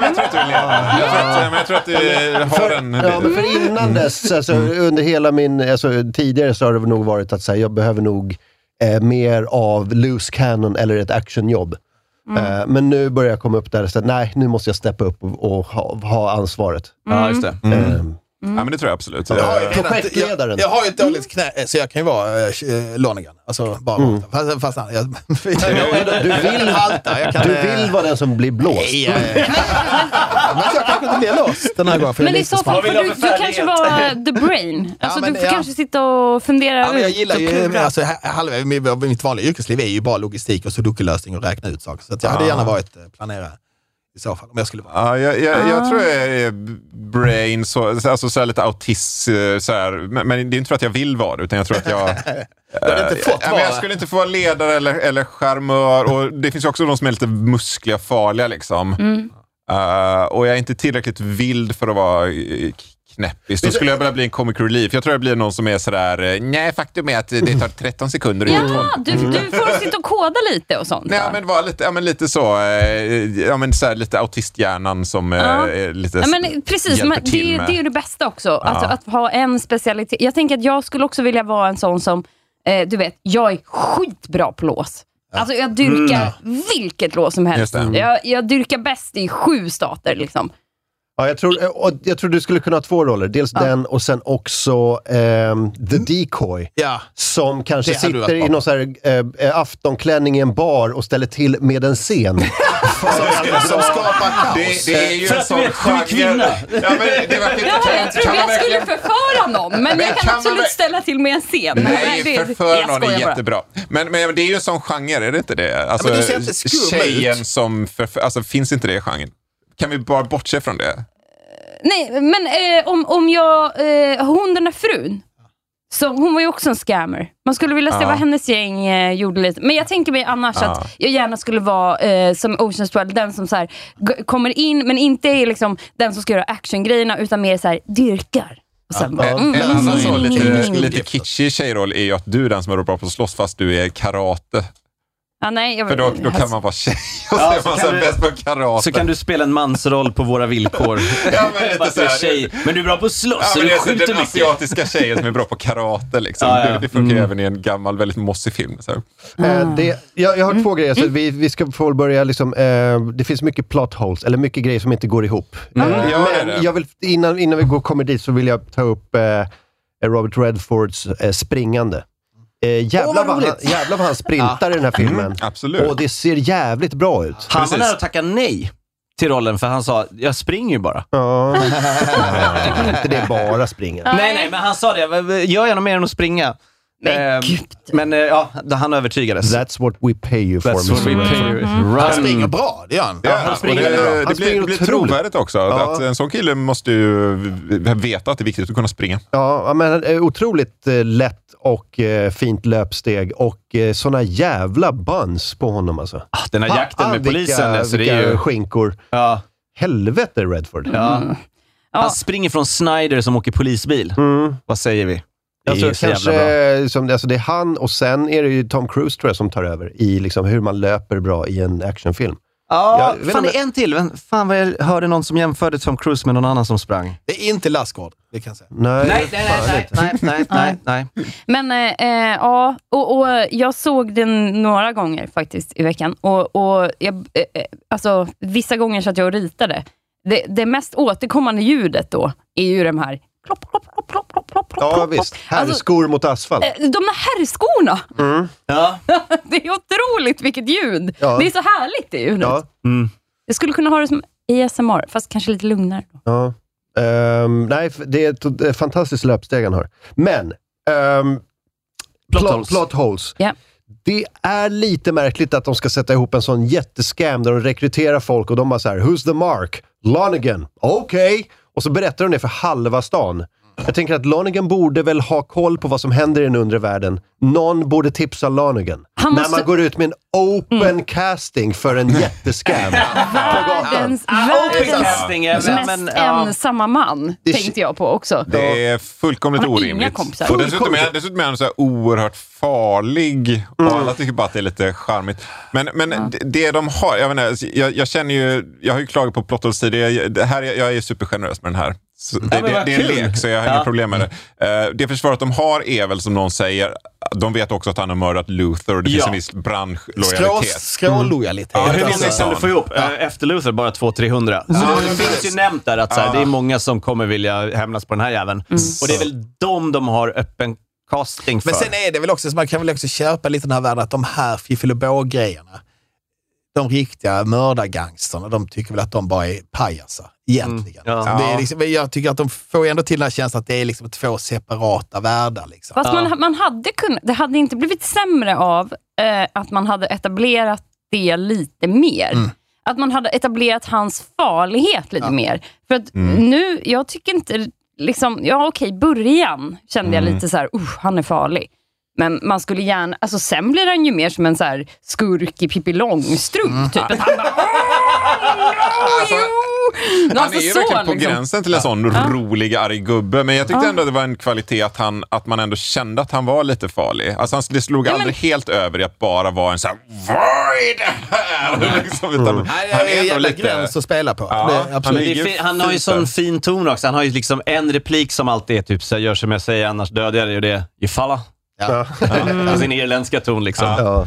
har en... Ja, men för innan dess, alltså, under hela min... Alltså, tidigare så har det nog varit att säga jag behöver nog mer av loose cannon eller ett actionjobb. Men nu börjar jag komma upp där och säga nej, nu måste jag steppa upp och ha ansvaret. Ja, just det. Ja, men det tror jag absolut. Projektledaren. Jag har ju ett dåligt knä, så jag kan ju vara Lonergan. Alltså, bara fast du vill halta. Du vill vara den som blir blåst. Men jag kanske inte blir låst den här gången. Men i så fall får du kanske vara the brain. Alltså, du får kanske sitta och fundera ut. Jag gillar ju, alltså, halva mitt vanliga yrkesliv är ju bara logistik och sudoku-lösning och räkna ut saker. Så att jag hade gärna varit planerare. I så fall, om jag skulle vara. Ja, jag tror jag är brain, alltså så här lite autist så här, men det är inte för att jag vill vara det, utan jag tror att jag jag skulle inte få vara ledare eller charmör, och det finns också de som är lite muskliga och farliga liksom. Och jag är inte tillräckligt vild för att vara knäppis. Då skulle jag börja bli en comic relief. Jag tror jag blir någon som är sådär, nej, faktum är att det tar 13 sekunder. Du får sitta och koda lite och sånt. Nej, men var lite, lite så, så här, lite autisthjärnan som lite men precis, men det är ju det bästa också. Att ha en specialitet. Jag tänker att jag skulle också vilja vara en sån som, du vet, jag är skitbra på lås. Alltså jag dyrkar vilket lås som helst. Jag dyrkar bäst i 7 stater liksom. Ja, jag tror du skulle kunna ha 2 roller. Dels den och sen också The Decoy. Som kanske sitter i någon så här aftonklänning i en bar och ställer till med en scen. som skapar kaos. Det är ju en sån kvinna. Jag tror jag skulle förföra någon, men jag kan absolut ställa till med en scen. Nej, förföra någon är jättebra. Men det är ju en sån genre, är det inte det? Alltså, tjejen som alltså, finns inte det i genren? Kan vi bara bortse från det? Nej, men om jag... hon den där frun. Så hon var ju också en scammer. Man skulle vilja se vad hennes gäng gjorde lite. Men jag tänker mig annars att jag gärna skulle vara som Ocean's 12, den som så här, kommer in, men inte är liksom den som ska göra actiongrejerna, utan mer så här dyrkar. Och sen lite kitschig tjejroll är ju att du är den som är bra på att slåss fast du är karate. Ja, nej, för då kan man vara tjej och så är man så bäst på karate. Så kan du spela en mansroll på våra villkor. Men lite så här, tjej. Men du är bra på att slåss. Ja, men det är den asiatiska tjejen som är bra på karate liksom. Det funkar ju även i en gammal, väldigt mossig film så. Jag har 2 grejer, så vi ska få börja liksom, det finns mycket plot holes eller mycket grejer som inte går ihop. Men jag vill, innan vi kommer dit, så vill jag ta upp Robert Redfords springande. Jävlar vad han sprintar i den här filmen. Absolut. Och det ser jävligt bra ut. Han var nära att tacka nej till rollen, för han sa, jag springer ju bara. Inte det bara springa. Nej, men han sa det, gör jag något mer än att springa. Men han övertygades. That's what we pay you for. Han springer bra, det gör han. Det blir trovärdigt också. Att en sån kille måste ju veta att det är viktigt att kunna springa. Ja, men otroligt lätt och fint löpsteg och såna jävla buns på honom alltså. Den här jakten med polisen. Vilka det är ju skinkor. Ja. Helvete Redford. Ja. Han springer från Snyder som åker polisbil. Vad säger vi? Alltså, kanske, det är han och sen är det ju Tom Cruise tror jag som tar över i liksom, hur man löper bra i en actionfilm. Ja, fan det är en till. Fan vad jag hörde någon som jämförde Tom Cruise med någon annan som sprang. Det är inte Lassgård, det kan jag säga. Nej. Men och jag såg den några gånger faktiskt i veckan. Och jag, alltså vissa gånger så att jag ritade. Det mest återkommande ljudet då är ju de här plopp, plopp, plopp, plopp, plopp, plopp. Ja visst, herrskor mot asfalt. De där herrskorna. Ja. Det är otroligt vilket ljud. Ja. Det är så härligt det ljudet. Ja. Jag skulle kunna ha det som ASMR, fast kanske lite lugnare. Ja. Nej, det är ett fantastiskt löpsteg han har. Men plot holes. Yeah. Det är lite märkligt att de ska sätta ihop en sån jättescam där de rekryterar folk och de bara så här: who's the mark? Lonergan. Okej. Och så berättar de det för halva stan. Jag tänker att Lonergan borde väl ha koll på vad som händer i den undre världen. Någon borde tipsa Lonergan. När man går ut med en open casting för en jättescam på gatan. Världens mest ensamma man, tänkte jag på också. Det är fullkomligt orimligt. Och dessutom är han så här oerhört farlig. Och alla tycker bara att det är lite charmigt. Men det de har, jag känner ju, jag har ju klagat på Plotholes tid. Jag är supergenerös med den här. Det är en lek, så jag har inga problem med det. Det försvaret de har är väl, som någon säger, de vet också att han har mördat Luther och det finns en viss branschlojalitet. Skrålojalitet. Hur många kan du få ihop? Efter Luther bara 200-300. Så det finns ju nämnt där att det är många som kommer vilja hämnas på den här jäveln. Och det är väl de har öppen casting för. Men sen är det väl också, så man kan väl också köpa lite den här världen, att de här fiffel-och-båg-grejerna, de riktiga mördargangsterna, de tycker väl att de bara är pajaser egentligen. Det är liksom, jag tycker att de får ändå till den här känslan att det är liksom 2 separata världar. Liksom. Fast man hade kunnat, det hade inte blivit sämre av att man hade etablerat det lite mer. Att man hade etablerat hans farlighet lite mer. För att nu, jag tycker inte liksom, början kände jag lite så här, han är farlig. Men man skulle gärna, alltså sen blir han ju mer som en så här skurk i Pippi Långstrump typ. Att han bara, han är ju verkligen på gränsen till en sån rolig arg gubbe. Men jag tyckte ändå att det var en kvalitet att man ändå kände att han var lite farlig. Alltså det slog aldrig helt över i att bara vara en sån här, vad är det här? Liksom, utan han är en jävla gräns att spela på. Han har ju sån fin ton också. Han har ju liksom en replik som alltid är typ så här, gör som jag säger, annars dödar jag det. You falla. Sin irländska ton liksom.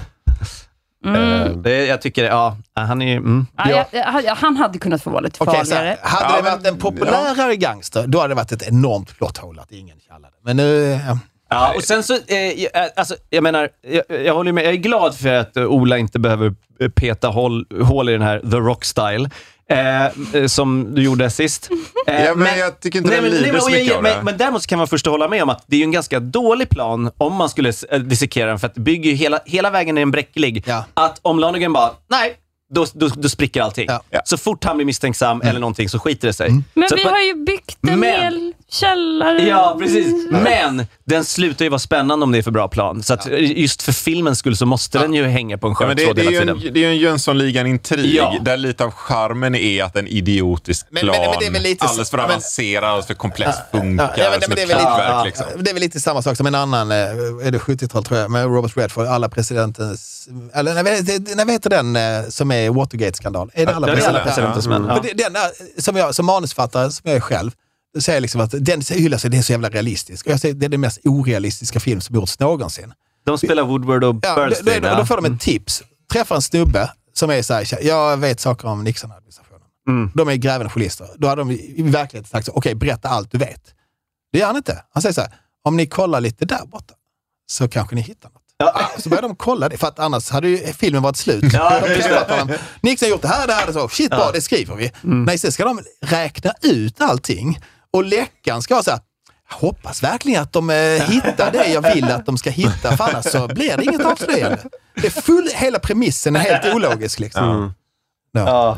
Jag tycker, han är... han hade kunnat få vara lite farligare. Hade det varit en populärare gangster, då hade det varit ett enormt plothål att ingen kallade. Men nu... Ja, och sen så, alltså, jag menar, jag håller med, jag är glad för att Ola inte behöver peta hål i den här The Rock-style. Som du gjorde sist. Men jag tycker inte det lider så mycket av det. Men däremot kan man först hålla med om att det är ju en ganska dålig plan om man skulle dissekera den, för att det bygger ju hela vägen är en bräcklig. Att om Lonergan bara, nej, då spricker allting. Så fort han blir misstänksam eller någonting så skiter det sig. Men så vi har ju byggt en hel källare. Ja, precis. Men den slutar ju vara spännande om det är för bra plan. Så att just för filmens skull så måste den ju hänga på en skötsåd hela tiden. Det är ju en Jönssonligan-intrig där lite av charmen är att en idiotisk plan det är väl lite alldeles för avancerad, alldeles för komplext funkar som ett kraftverk. Liksom. Det är väl lite samma sak som en annan, är det 70-tal tror jag, med Robert Redford, alla presidentens, eller när vet den som är Watergate-skandal? Är det alla presidentens män? Den där, som manusfattare, som jag är själv, säger liksom att den hyllas, det är så jävla realistisk. Och jag säger det är den mest orealistiska film som gjorts någonsin. De spelar Woodward och Birthday. Då får de ett tips. Träffa en snubbe som är så här, jag vet saker om Nixon-administrationen. De är grävande journalister. Då hade de i verkligheten sagt så, okej, berätta allt du vet. Det gör han inte. Han säger så här, om ni kollar lite där borta så kanske ni hittar något. Så börjar de kolla det, för att annars hade ju filmen varit slut. Nixon har gjort det här så. Shit, bra, det skriver vi. Nej, så ska de räkna ut allting. Och läckan ska vara så här, hoppas verkligen att de hittar det jag vill att de ska hitta, för annars så blir det inget avslöjande. Det är hela premissen är helt ologisk liksom. Ja.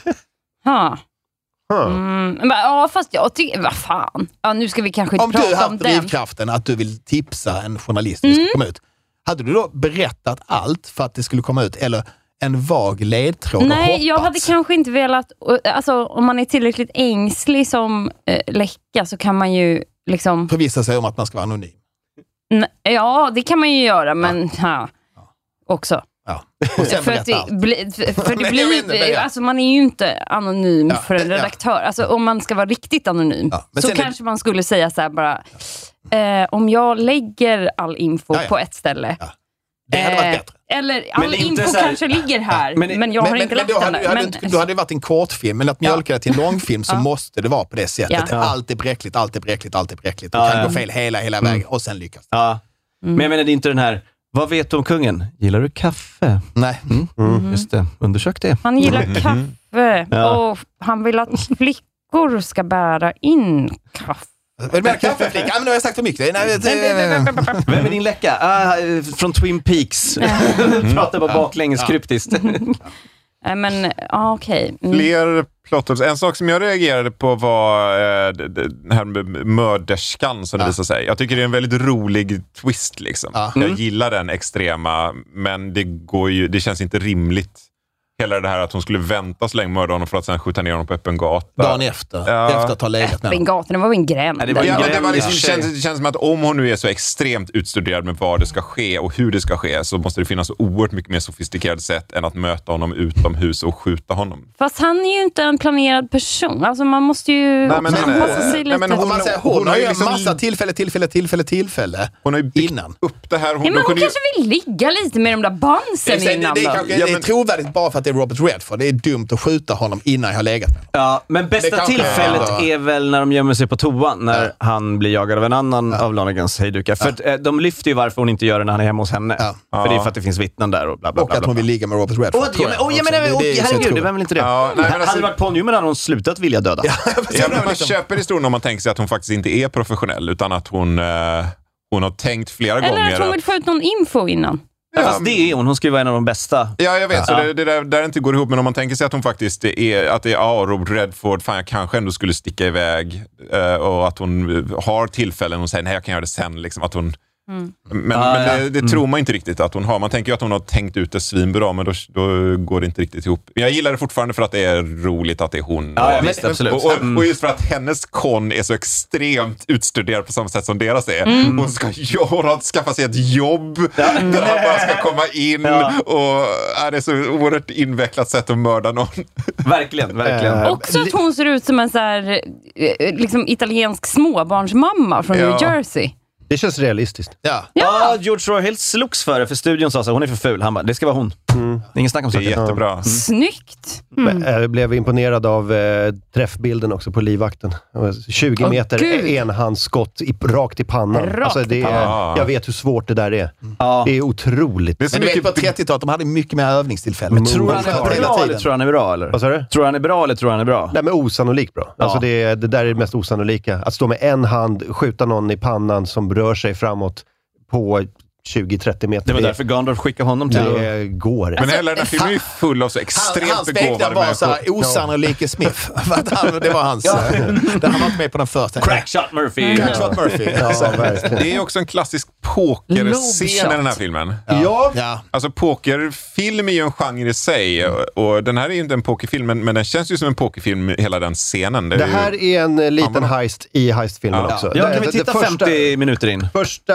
Fast jag tycker, vad fan. Ja, nu ska vi kanske inte om prata du om haft drivkraften att du vill tipsa en journalist som ska komma ut, hade du då berättat allt för att det skulle komma ut, eller en vag ledtråd? Nej, jag hade kanske inte velat, alltså om man är tillräckligt ängslig som läcka så kan man ju liksom förvissa sig om att man ska vara anonym. Ja, det kan man ju göra, men också. Ja. Och sen för det blir, alltså man är ju inte anonym för en redaktör. Alltså om man ska vara riktigt anonym så kanske man skulle säga så här bara om jag lägger all info på ett ställe. Det hade varit bättre. Eller all info kanske ligger här, men jag har inte lagt den där. Då hade det varit en kortfilm, men att mjölka det till en långfilm så måste det vara på det sättet. Allt är bräckligt, allt är bräckligt, allt är bräckligt. Det kan gå fel hela vägen och sen lyckas det. Men jag menar, det är inte den här, vad vet du om kungen? Gillar du kaffe? Nej. Just det, undersök det. Han gillar kaffe och han vill att flickor ska bära in kaffe. Kaffeflicka, men nu har jag sagt för mycket. Vem är din läcka? Från Twin Peaks. Pratar bara baklänges kryptiskt. Men, okej. Fler plottholes. En sak som jag reagerade på var den här med mörderskan som det visar sig. Jag tycker det är en väldigt rolig twist liksom. Jag gillar den extrema, men det känns inte rimligt. Hela det här att hon skulle vänta så länge mörda honom för att sen skjuta ner honom på öppen gata. Dagen efter att ha legat med honom. Gatan, det var en gränd. Det känns som att om hon nu är så extremt utstuderad med vad det ska ske och hur det ska ske, så måste det finnas så oerhört mycket mer sofistikerade sätt än att möta honom utomhus och skjuta honom. Fast han är ju inte en planerad person. Alltså man måste ju anpassa sig lite. Hon har ju en massa tillfälle. Hon har ju byggt upp det här. Hon kanske vill ligga lite med de där bandsen innan. Det är trovärdigt bara för att det är Robert Redford. Det är dumt att skjuta honom innan jag har legat med honom. Ja, men bästa tillfället är väl när de gömmer sig på toan, när han blir jagad av en annan av Lonergans hejdukar. För de lyfter ju varför hon inte gör det när han är hemma hos henne. För det är för att det finns vittnen där och bla bla bla. Och att hon vill ligga med Robert Redford. Herregud, det var väl inte det? Hade det varit Ponyo, men hade hon slutat vilja döda. Man köper historien om man tänker sig att hon faktiskt inte är professionell, utan att hon har tänkt flera gånger. Eller att hon vill få ut någon info innan. Fast det är hon ska ju vara en av de bästa. Ja, jag vet, så det där inte går ihop. Men om man tänker sig att hon faktiskt är Robert Redford, fan jag kanske ändå skulle sticka iväg, och att hon har tillfällen och säger nej, jag kan göra det sen liksom, att hon Men det tror man inte riktigt att hon har. Man tänker ju att hon har tänkt ut det svinbra, men då går det inte riktigt ihop. Men jag gillar det fortfarande för att det är roligt att det är hon. Ja, visst, absolut. Och just för att hennes kon är så extremt utstuderad på samma sätt som deras är. Hon ska skaffa sig ett jobb där han bara ska komma in och det är så oerhört invecklat sätt att mörda någon. Verkligen. Också att hon ser ut som en så här, liksom italiensk småbarnsmamma från New Jersey. Det känns realistiskt. Ja, George Roy Hill slogs för studion sa så hon är för ful. Han bara, det ska vara hon. Ingen snack om saker. Det är jättebra. Snyggt. Jag blev imponerad av träffbilden också på livvakten. 20 meter enhandsskott rakt i pannan. Alltså jag vet hur svårt det där är. Det är otroligt. Det är så mycket på 30-talet. De hade mycket mer övningstillfällen. Men tror han är bra eller tror han är bra? Eller? Vad sa du? Tror han är bra eller tror han är bra? Nej, men osannolikt bra. Alltså det där är det mest osannolika. Att stå med en hand, skjuta någon i pannan som rör sig framåt på 20-30 meter. Det var därför Gandalf skickade honom till. Det går. Men hela den här filmen är ju full av så extremt begåvade var så här osannolike Smith. Det var hans. Han var inte med på den första. Crackshot Murphy. Det är också en klassisk pokerscen i den här filmen. Ja. Alltså pokerfilm är ju en genre i sig. Och den här är ju inte en pokerfilm, men den känns ju som en pokerfilm hela den scenen. Det här är en liten heist i heistfilmen också. Ja, kan vi titta 50 minuter in? Första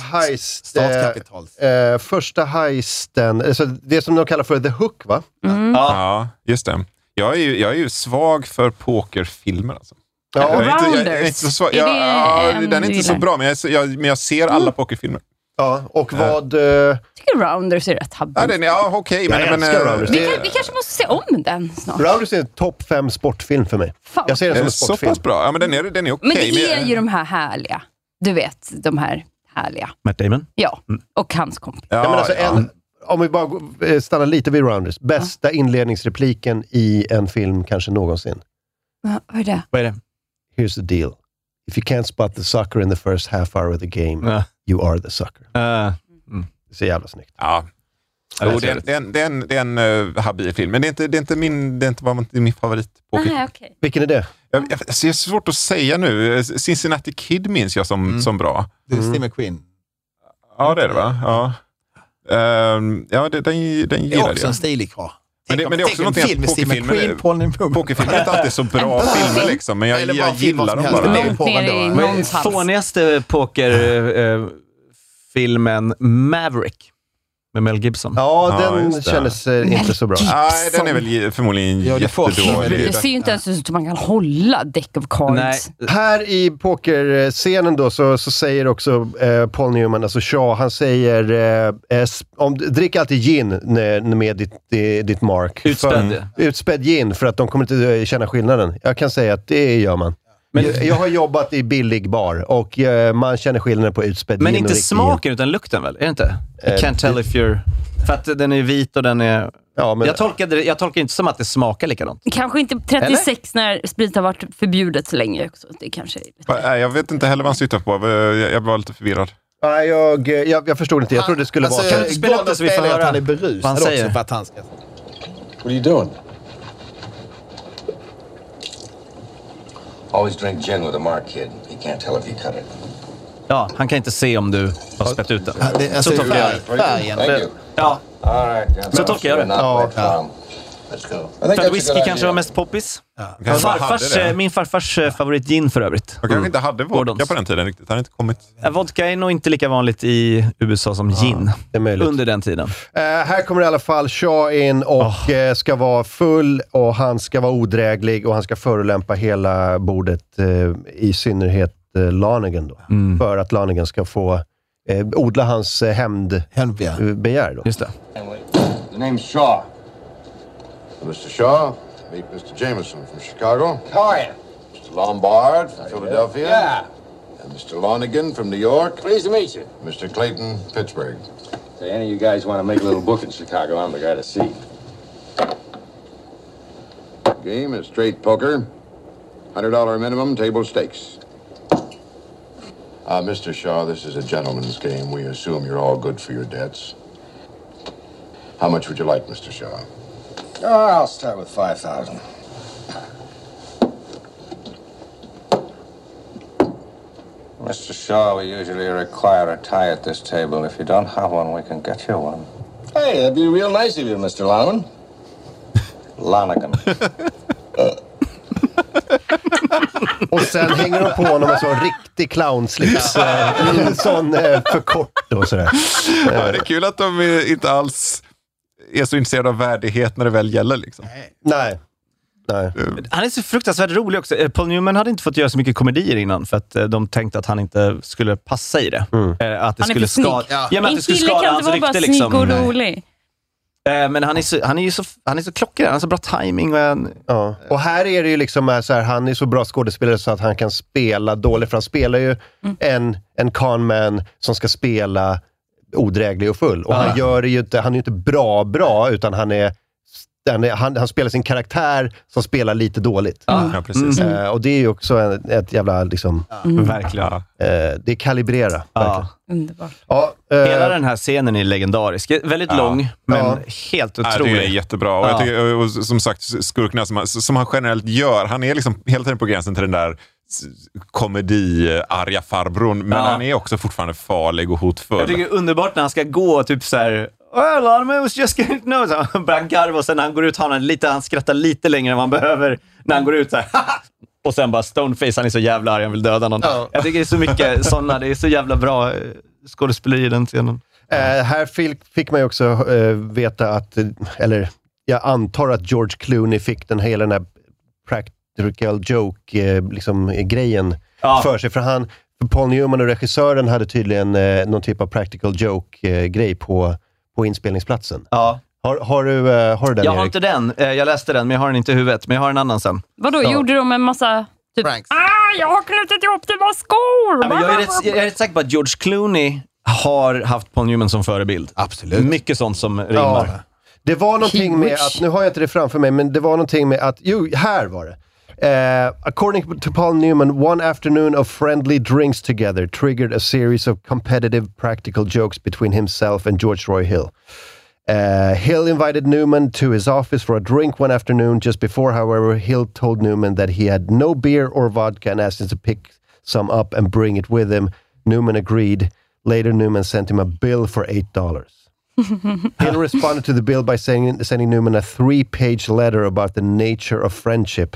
första heisten, alltså det som de kallar för The Hook, va? Ja, just det. Jag är ju svag för pokerfilmer alltså. Ja, jag är inte så svag. Den är inte så bra, men jag ser alla pokerfilmer. Ja, och vad... Jag tycker Rounders är rätt habil. Okej. Men Rounders. Vi kanske måste se om den snart. Rounders är en topp 5 sportfilm för mig. Fan. Jag ser den som en sportfilm. Så pass bra. Ja, men den är okej. Men det är ju de här härliga. Du vet, de här härliga. Matt Damon? Ja, och hans kompis. Ja, men alltså om vi bara stannar lite vid Rounders. Bästa inledningsrepliken i en film kanske någonsin. Vad är det? Vad är det? Here's the deal. If you can't spot the sucker in the first half hour of the game, you are the sucker. Det är så jävla snyggt. Ja. Det är en habil film, men det är inte min favorit. Okay. Vilken är det? Det är svårt att säga nu. Cincinnati Kid minns jag som bra. Det är Steve McQueen. Ja, det är det, va? Ja. Den gillar jag. Det är också en stilig kvar. Men det är också någonting att pokerfilmer är inte alltid så bra filmer liksom, men jag gillar dem bara. Fånigaste pokerfilmen Maverick med Mel Gibson. Ja, den kändes inte så bra. Nej, den är väl förmodligen jättedålig. Det ser ju inte ens ut som man kan hålla deck of cards. Nej. Här i pokerscenen då så säger också Paul Newman, alltså Shaw, han säger drick alltid gin med ditt mark. Utspädd gin, för att de kommer inte känna skillnaden. Jag kan säga att det gör man. Men jag har jobbat i billig bar och man känner skillnaden på utspädd gin. Men inte smaken utan lukten väl? Är det inte? I can't tell if you're... För att den är vit och den är... Ja, men... jag tolkar inte som att det smakar likadant. Kanske inte 36 när sprit har varit förbjudet så länge också. Det kanske är lite... Jag vet inte heller vad han syftar på. Jag var lite förvirrad. Nej, jag förstod inte. Jag trodde det skulle vara... Spela upp så vi får höra att han är berusad också för att han ska... What are you doing? Always drink gin with a mark, kid. You can't tell if you cut it. Ja, han kan inte se om du har spett ut den. Så tolkar jag det. Thank you. Ja. All right. Så tolkar jag det. Let's go. För att whisky kanske var mest poppis. Min farfars favoritgin för övrigt. Jag kanske inte hade vodka på den tiden riktigt. Han har inte kommit. Vodka är nog inte lika vanligt i USA som gin under den tiden. Här kommer i alla fall Shaw in och ska vara full och han ska vara odräglig och han ska förolämpa hela bordet, i synnerhet Lanigan då. För att Lanigan ska få odla hans hämndbegär då. Just det. The name's Shaw. Mr. Shaw, meet Mr. Jameson from Chicago. How are you? Mr. Lombard from Philadelphia. Yeah. And Mr. Lonigan from New York. Pleased to meet you. Mr. Clayton, Pittsburgh. So any of you guys want to make a little book in Chicago, I'm the guy to see. Game is straight poker. $100 minimum, table stakes. Mr. Shaw, this is a gentleman's game. We assume you're all good for your debts. How much would you like, Mr. Shaw? I'll start with 5,000. Mr. Shaw, we usually require a tie at this table. If you don't have one, we can get you one. Hey, that'd be real nice of you, Mr. Lonigan. Lonigan. Och sen hänger de på honom en sån riktig clownslips. En sån för kort och sådär. Det är kul att de inte alls är så intresserade av värdighet när det väl gäller liksom. Nej. Han är så fruktansvärt rolig också. Paul Newman hade inte fått göra så mycket komedier innan för att de tänkte att han inte skulle passa i det. Att det skulle skada. Ja, en kille kan inte vara bara snygg och rolig. Men han är så klockren, han har så bra timing. Och här är det ju liksom så här, han är så bra skådespelare så att han kan spela dåligt, för han spelar ju en conman som ska spela odräglig och full. Och han gör det ju inte, han är ju inte bra, utan han spelar sin karaktär som spelar lite dåligt. Ja, precis. Och det är ju också ett jävla liksom... Verkligen. Det är kalibrera. Verkligen. Underbart. Ja, hela den här scenen är legendarisk. Väldigt lång, men helt otrolig. Det är jättebra. Och jag tycker, och som sagt, skurkarna som han generellt gör, han är liksom hela tiden på gränsen till den där komedi-arga farbrorn, men han är också fortfarande farlig och hotfull. Jag tycker det är underbart när han ska gå typ så här. Well, I was just getting to know. Han börjar garva och sen när han går ut han skrattar lite längre än vad han behöver när han går ut så här. Och sen bara stoneface, han är så jävla arg, han vill döda någon. Jag tycker det är så mycket sådana, det är så jävla bra skådespeleri i den scenen. Här fick man ju också veta att, eller jag antar att George Clooney fick hela den här practical joke grejen för sig. För Paul Newman och regissören hade tydligen någon typ av practical joke-grej på inspelningsplatsen. Ja. Har du den? Jag har inte den. Jag läste den, men jag har den inte i huvudet. Men jag har en annan sen. Vadå, gjorde de en massa typ, jag har knutit ihop det var skor! Ja, men jag är rätt säker på att George Clooney har haft Paul Newman som förebild. Absolut. Mycket sånt som rimmar. Det var någonting med att, nu har jag inte det framför mig, men det var någonting med att, här var det. According to Paul Newman, one afternoon of friendly drinks together triggered a series of competitive practical jokes between himself and George Roy Hill. Hill invited Newman to his office for a drink one afternoon. Just before, however, Hill told Newman that he had no beer or vodka and asked him to pick some up and bring it with him. Newman agreed. Later, Newman sent him a bill for $8. Hill responded to the bill by sending Newman a 3-page letter about the nature of friendship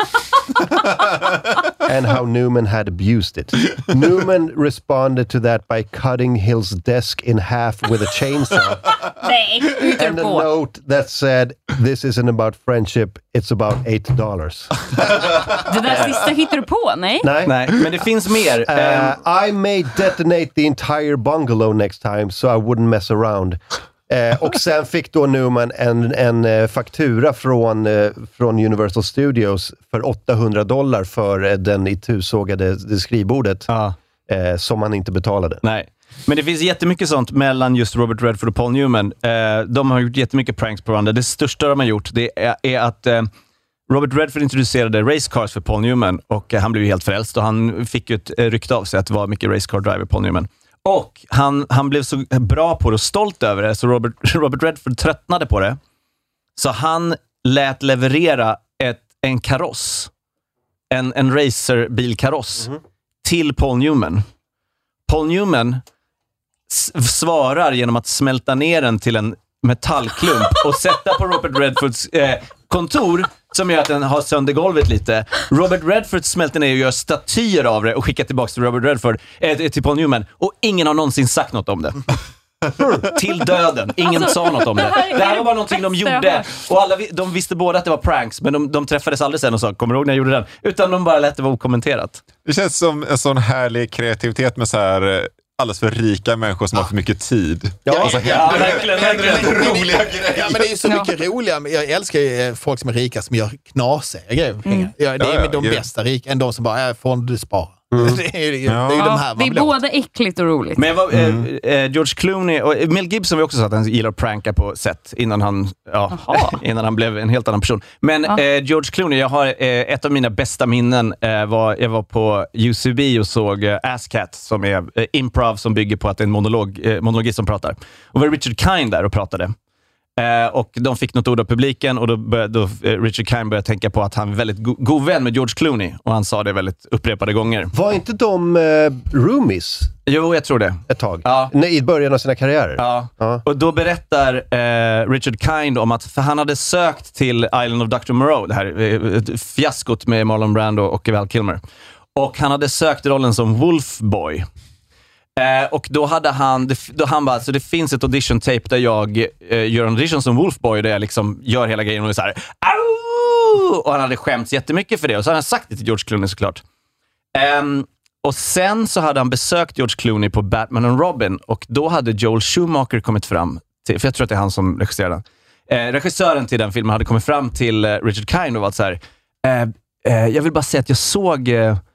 and how Newman had abused it. Newman responded to that by cutting Hill's desk in half with a chainsaw. And a note that said, "This isn't about friendship, it's about $8." Det där sista hittar du på, nej? Nej, men det finns mer. I may detonate the entire bungalow next time so I wouldn't mess around. Och sen fick då Newman en faktura från Universal Studios för $800 för den itusågade skrivbordet som han inte betalade. Nej. Men det finns jättemycket sånt mellan just Robert Redford och Paul Newman. De har gjort jättemycket pranks på varandra. Det största de har gjort det är att Robert Redford introducerade racecars för Paul Newman och han blev ju helt frälst och han fick ju ett rykte av sig att det var mycket racecar driver Paul Newman. Och han blev så bra på det och stolt över det så Robert Redford tröttnade på det. Så han lät leverera en kaross. En racerbilkaross till Paul Newman. Paul Newman svarar genom att smälta ner den till en metallklump och sätta på Robert Redfords kontor som gör att den har sönder golvet lite. Robert Redford smälter ner och gör statyer av det och skickar tillbaka till Robert Redford till Paul Newman och ingen har någonsin sagt något om det. Till döden. Ingen sa något om det. Det här var bara någonting de gjorde och de visste båda att det var pranks men de träffades aldrig sen och sa, kommer du ihåg när jag gjorde den? Utan de bara lät det vara okommenterat. Det känns som en sån härlig kreativitet med så här alldeles för rika människor som har för mycket tid. Verkligen. Roliga grejer. Ja, men det är ju så mycket roliga. Jag älskar ju folk som är rika som gör knasiga grejer. Det är de bästa rika än de som bara fondspara. Det är ju de här det är både äckligt och roligt. Men George Clooney och Mel Gibson var också så att han gillar att pranka på set innan han blev en helt annan person. Men George Clooney, jag har ett av mina bästa minnen jag var på UCB och såg Asscat som är improv som bygger på att det är en monologist som pratar. Och var Richard Kind där och pratade. Och de fick något ord av publiken och då Richard Kind började tänka på att han är väldigt god vän med George Clooney och han sa det väldigt upprepade gånger. Var inte de roomies? Jo, jag tror det. Ett tag. I början av sina karriärer. Ja. Och då berättar Richard Kind om att för han hade sökt till Island of Dr. Moreau, det här fiaskot med Marlon Brando och Val Kilmer. Och han hade sökt rollen som Wolfboy. Och då hade han bara, så det finns ett audition tape där jag gör en audition som Wolfboy där jag liksom gör hela grejen och så här, au! Och han hade skämts jättemycket för det och så hade han sagt det till George Clooney såklart. Och sen så hade han besökt George Clooney på Batman and Robin och då hade Joel Schumacher kommit fram till, för jag tror att det är han som regisserade den. Regissören till den filmen hade kommit fram till Richard Kind och var så här, jag vill bara säga att jag såg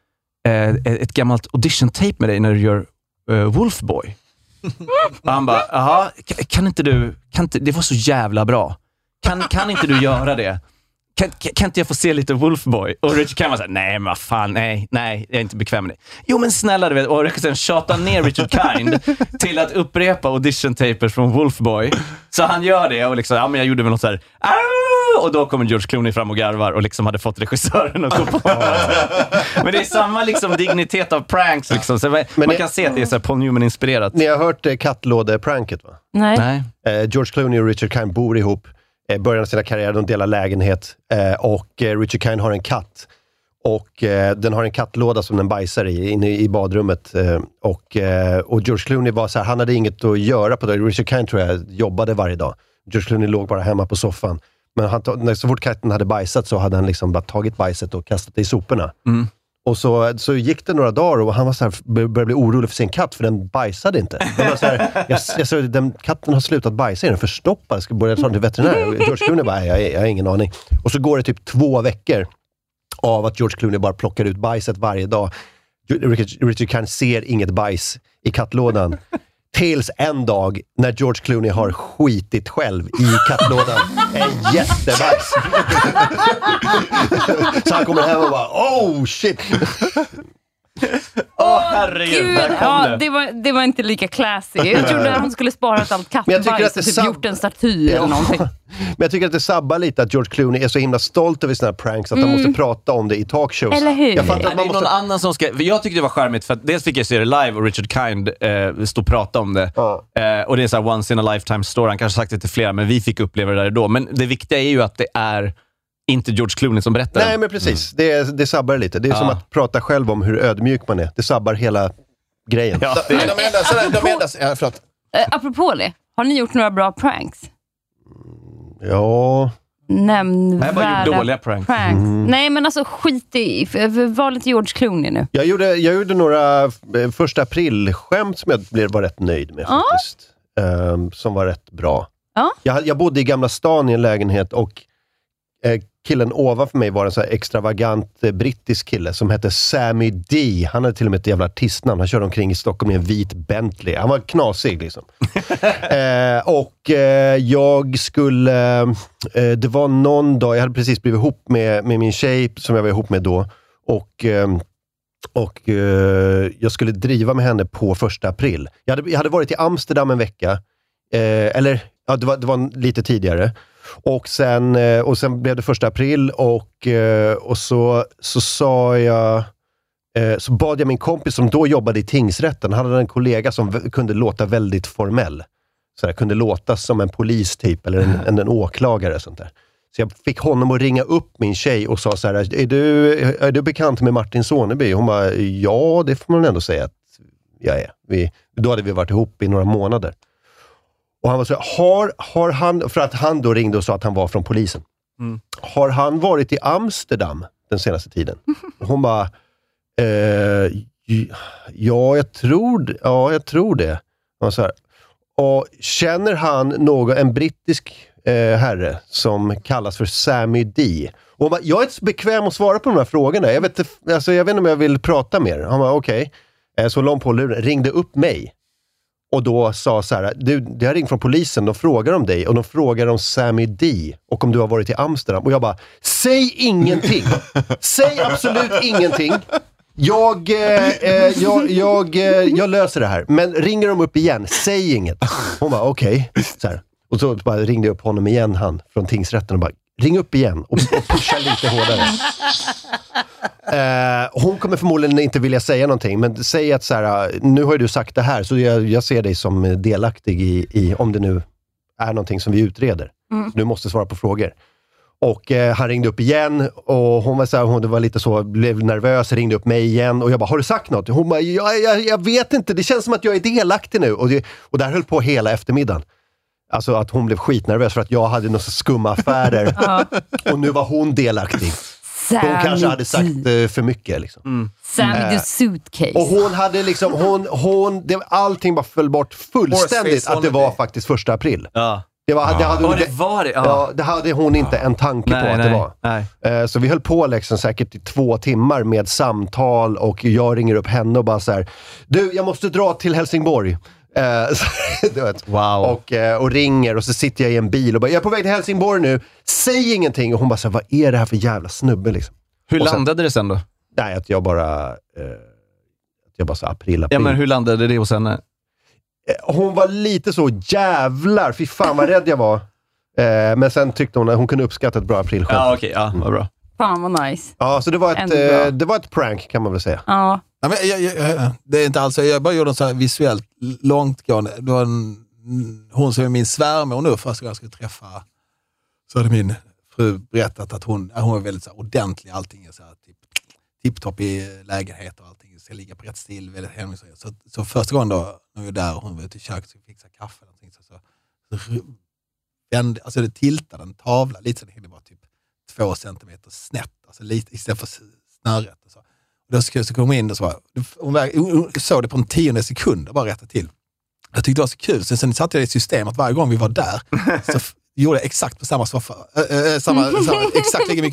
ett gammalt audition tape med dig när du gör Wolfboy. Och han bara, jaha, kan inte det var så jävla bra. Kan inte du göra det? Kan inte jag få se lite Wolfboy? Och Richard Kind var såhär, nej men fan, nej, jag är inte bekväm med det. Jo men snälla du vet, och regissören tjatar ner Richard Kind till att upprepa audition-tapers från Wolfboy. Så han gör det och liksom, ja men jag gjorde väl något såhär, och då kommer George Clooney fram och garvar och liksom hade fått regissören att gå på. Men det är samma liksom dignitet av pranks liksom. Så man kan se att det är så här Paul Newman-inspirerat. Ni har hört kattlåde-pranket va? Nej. George Clooney och Richard Kind bor ihop. Början av sina karriärer, de delar lägenhet. Och Richard Kind har en katt. Och den har en kattlåda som den bajsar inne i badrummet. Och George Clooney var så här, han hade inget att göra på det. Richard Kind tror jag jobbade varje dag. George Clooney låg bara hemma på soffan. Men så fort katten hade bajsat så hade han liksom bara tagit bajset och kastat det i soporna. Och så gick det några dagar och han var så här, började bli orolig för sin katt för den bajsade inte. Den var så här, jag sa, den katten har slutat bajsa, är den förstoppad? Jag ska börja ta den till veterinär. George Clooney bara, jag har ingen aning. Och så går det typ 2 veckor av att George Clooney bara plockar ut bajset varje dag. Richard Kind ser inget bajs i kattlådan. Tills en dag när George Clooney har skitit själv i kattlådan. En jättebajs. Så han kommer hem och bara, oh shit. Herregud, där kom det var inte lika classy. Jag trodde att han skulle spara allt kattbajs och typ gjort en staty eller någonting. Men jag tycker att det sabbar lite att George Clooney är så himla stolt över sina här pranks att han måste prata om det i talkshows. Eller hur? Jag fattar att man det är någon annan som ska... Jag tyckte det var charmigt för att dels fick jag se det live och Richard Kind stod och pratade om det. Och det är så här once in a lifetime story. Han kanske sagt det till flera, men vi fick uppleva det där då. Men det viktiga är ju att det är inte George Clooney som berättar. Nej, men precis. Det sabbar lite. Det är som att prata själv om hur ödmjuk man är. Det sabbar hela grejen. Ja, förlåt. Apropå det, har ni gjort några bra pranks? Ja... Nämnvärda jag bara gjort dåliga pranks. Nej, men alltså skit i. Var lite George Clooney nu. Jag gjorde några första april-skämt som jag var rätt nöjd med faktiskt. Som var rätt bra. Jag bodde i Gamla stan i en lägenhet och killen ovanför mig var en så här extravagant brittisk kille som hette Sammy D. Han hade till och med ett jävla artistnamn. Han körde omkring i Stockholm i en vit Bentley. Han var knasig liksom. Jag skulle... det var någon dag, jag hade precis blivit ihop med min tjej som jag var ihop med då. Och jag skulle driva med henne på 1 april. Jag hade varit i Amsterdam en vecka. Det var lite tidigare. Och sen blev det 1 april och så sa jag så bad jag min kompis som då jobbade i tingsrätten. Han hade en kollega som kunde låta väldigt formell. Så där, kunde låta som en polis typ eller en åklagare sånt där. Så jag fick honom att ringa upp min tjej och sa så här: är du bekant med Martin Soneby? Hon bara, ja, det får man ändå säga att jag är. Då hade vi varit ihop i några månader. Och han var så har han, för att han då ringde och sa att han var från polisen. Har han varit i Amsterdam den senaste tiden? Och hon bara, jag tror det. Och så här, och känner han en brittisk herre som kallas för Sammy D? Och hon bara, jag är inte så bekväm att svara på de här frågorna. Jag vet inte om jag vill prata mer. Han bara, okej. Så långt på luren, ringde upp mig. Och då sa så här, det har ringt från polisen, de frågar om dig och de frågar om Sammy D och om du har varit i Amsterdam. Och jag bara, säg ingenting. Säg absolut ingenting. Jag löser det här. Men ringer de upp igen, säg inget. Hon bara, okej. Okay. Och så bara ringde jag upp honom igen, han från tingsrätten och bara, ring upp igen och pusha lite hårdare. Hon kommer förmodligen inte vilja säga någonting, men säg att så här, nu har ju du sagt det här, så jag ser dig som delaktig i om det nu är någonting som vi utreder. Du måste svara på frågor. Och han ringde upp igen och hon var så här, hon var lite så, blev nervös, ringde upp mig igen och jag bara, har du sagt något? Hon bara, jag vet inte, det känns som att jag är delaktig nu. Och där höll på hela eftermiddagen. Alltså att hon blev skitnervös för att jag hade några skumma affärer och nu var hon delaktig. Sammy hon kanske hade sagt för mycket liksom. Sammy the suitcase. Och hon hade liksom allting bara föll bort fullständigt att det var faktiskt 1 april. Ja. Det hade hon inte en tanke på att det var. Nej. Så vi höll på liksom säkert i 2 timmar med samtal och jag ringer upp henne och bara så här: du, jag måste dra till Helsingborg. Wow. Och ringer och så sitter jag i en bil och bara, jag är på väg till Helsingborg nu, säg ingenting. Och hon bara så här, vad är det här för jävla snubbe liksom? Hur landade det sen då? Nej, att jag bara så april. Ja, men hur landade det hos henne? Hon var lite så, jävlar, fy fan vad rädd jag var. Men sen tyckte hon att hon kunde uppskatta ett bra aprilskämt. Ja, okej, ja, vad bra. Fan vad nice. Ja, så det var ett prank kan man väl säga. Ja. Ja, men det är inte alls, jag bara gjorde en så här visuellt långtgående. Det var hon som är min svärmor nu, första gången jag skulle träffa, så hade min fru berättat att hon är väldigt så här ordentlig, allting är så här tipptopp i lägenhet och allting ska ligga på rätt stil, väldigt hemligt. Så första gången då, när vi var där och hon var ute i köket och fixade kaffe och någonting, alltså det tiltade en tavla lite så det var typ 2 centimeter snett, alltså lite istället för snöret och så. Och då kom hon in och så hon såg det på en 10:e sekund och bara rättade till. Jag tyckte det var så kul. Sen satte jag i system att varje gång vi var där så gjorde jag exakt på samma soffa. Exakt lika mycket.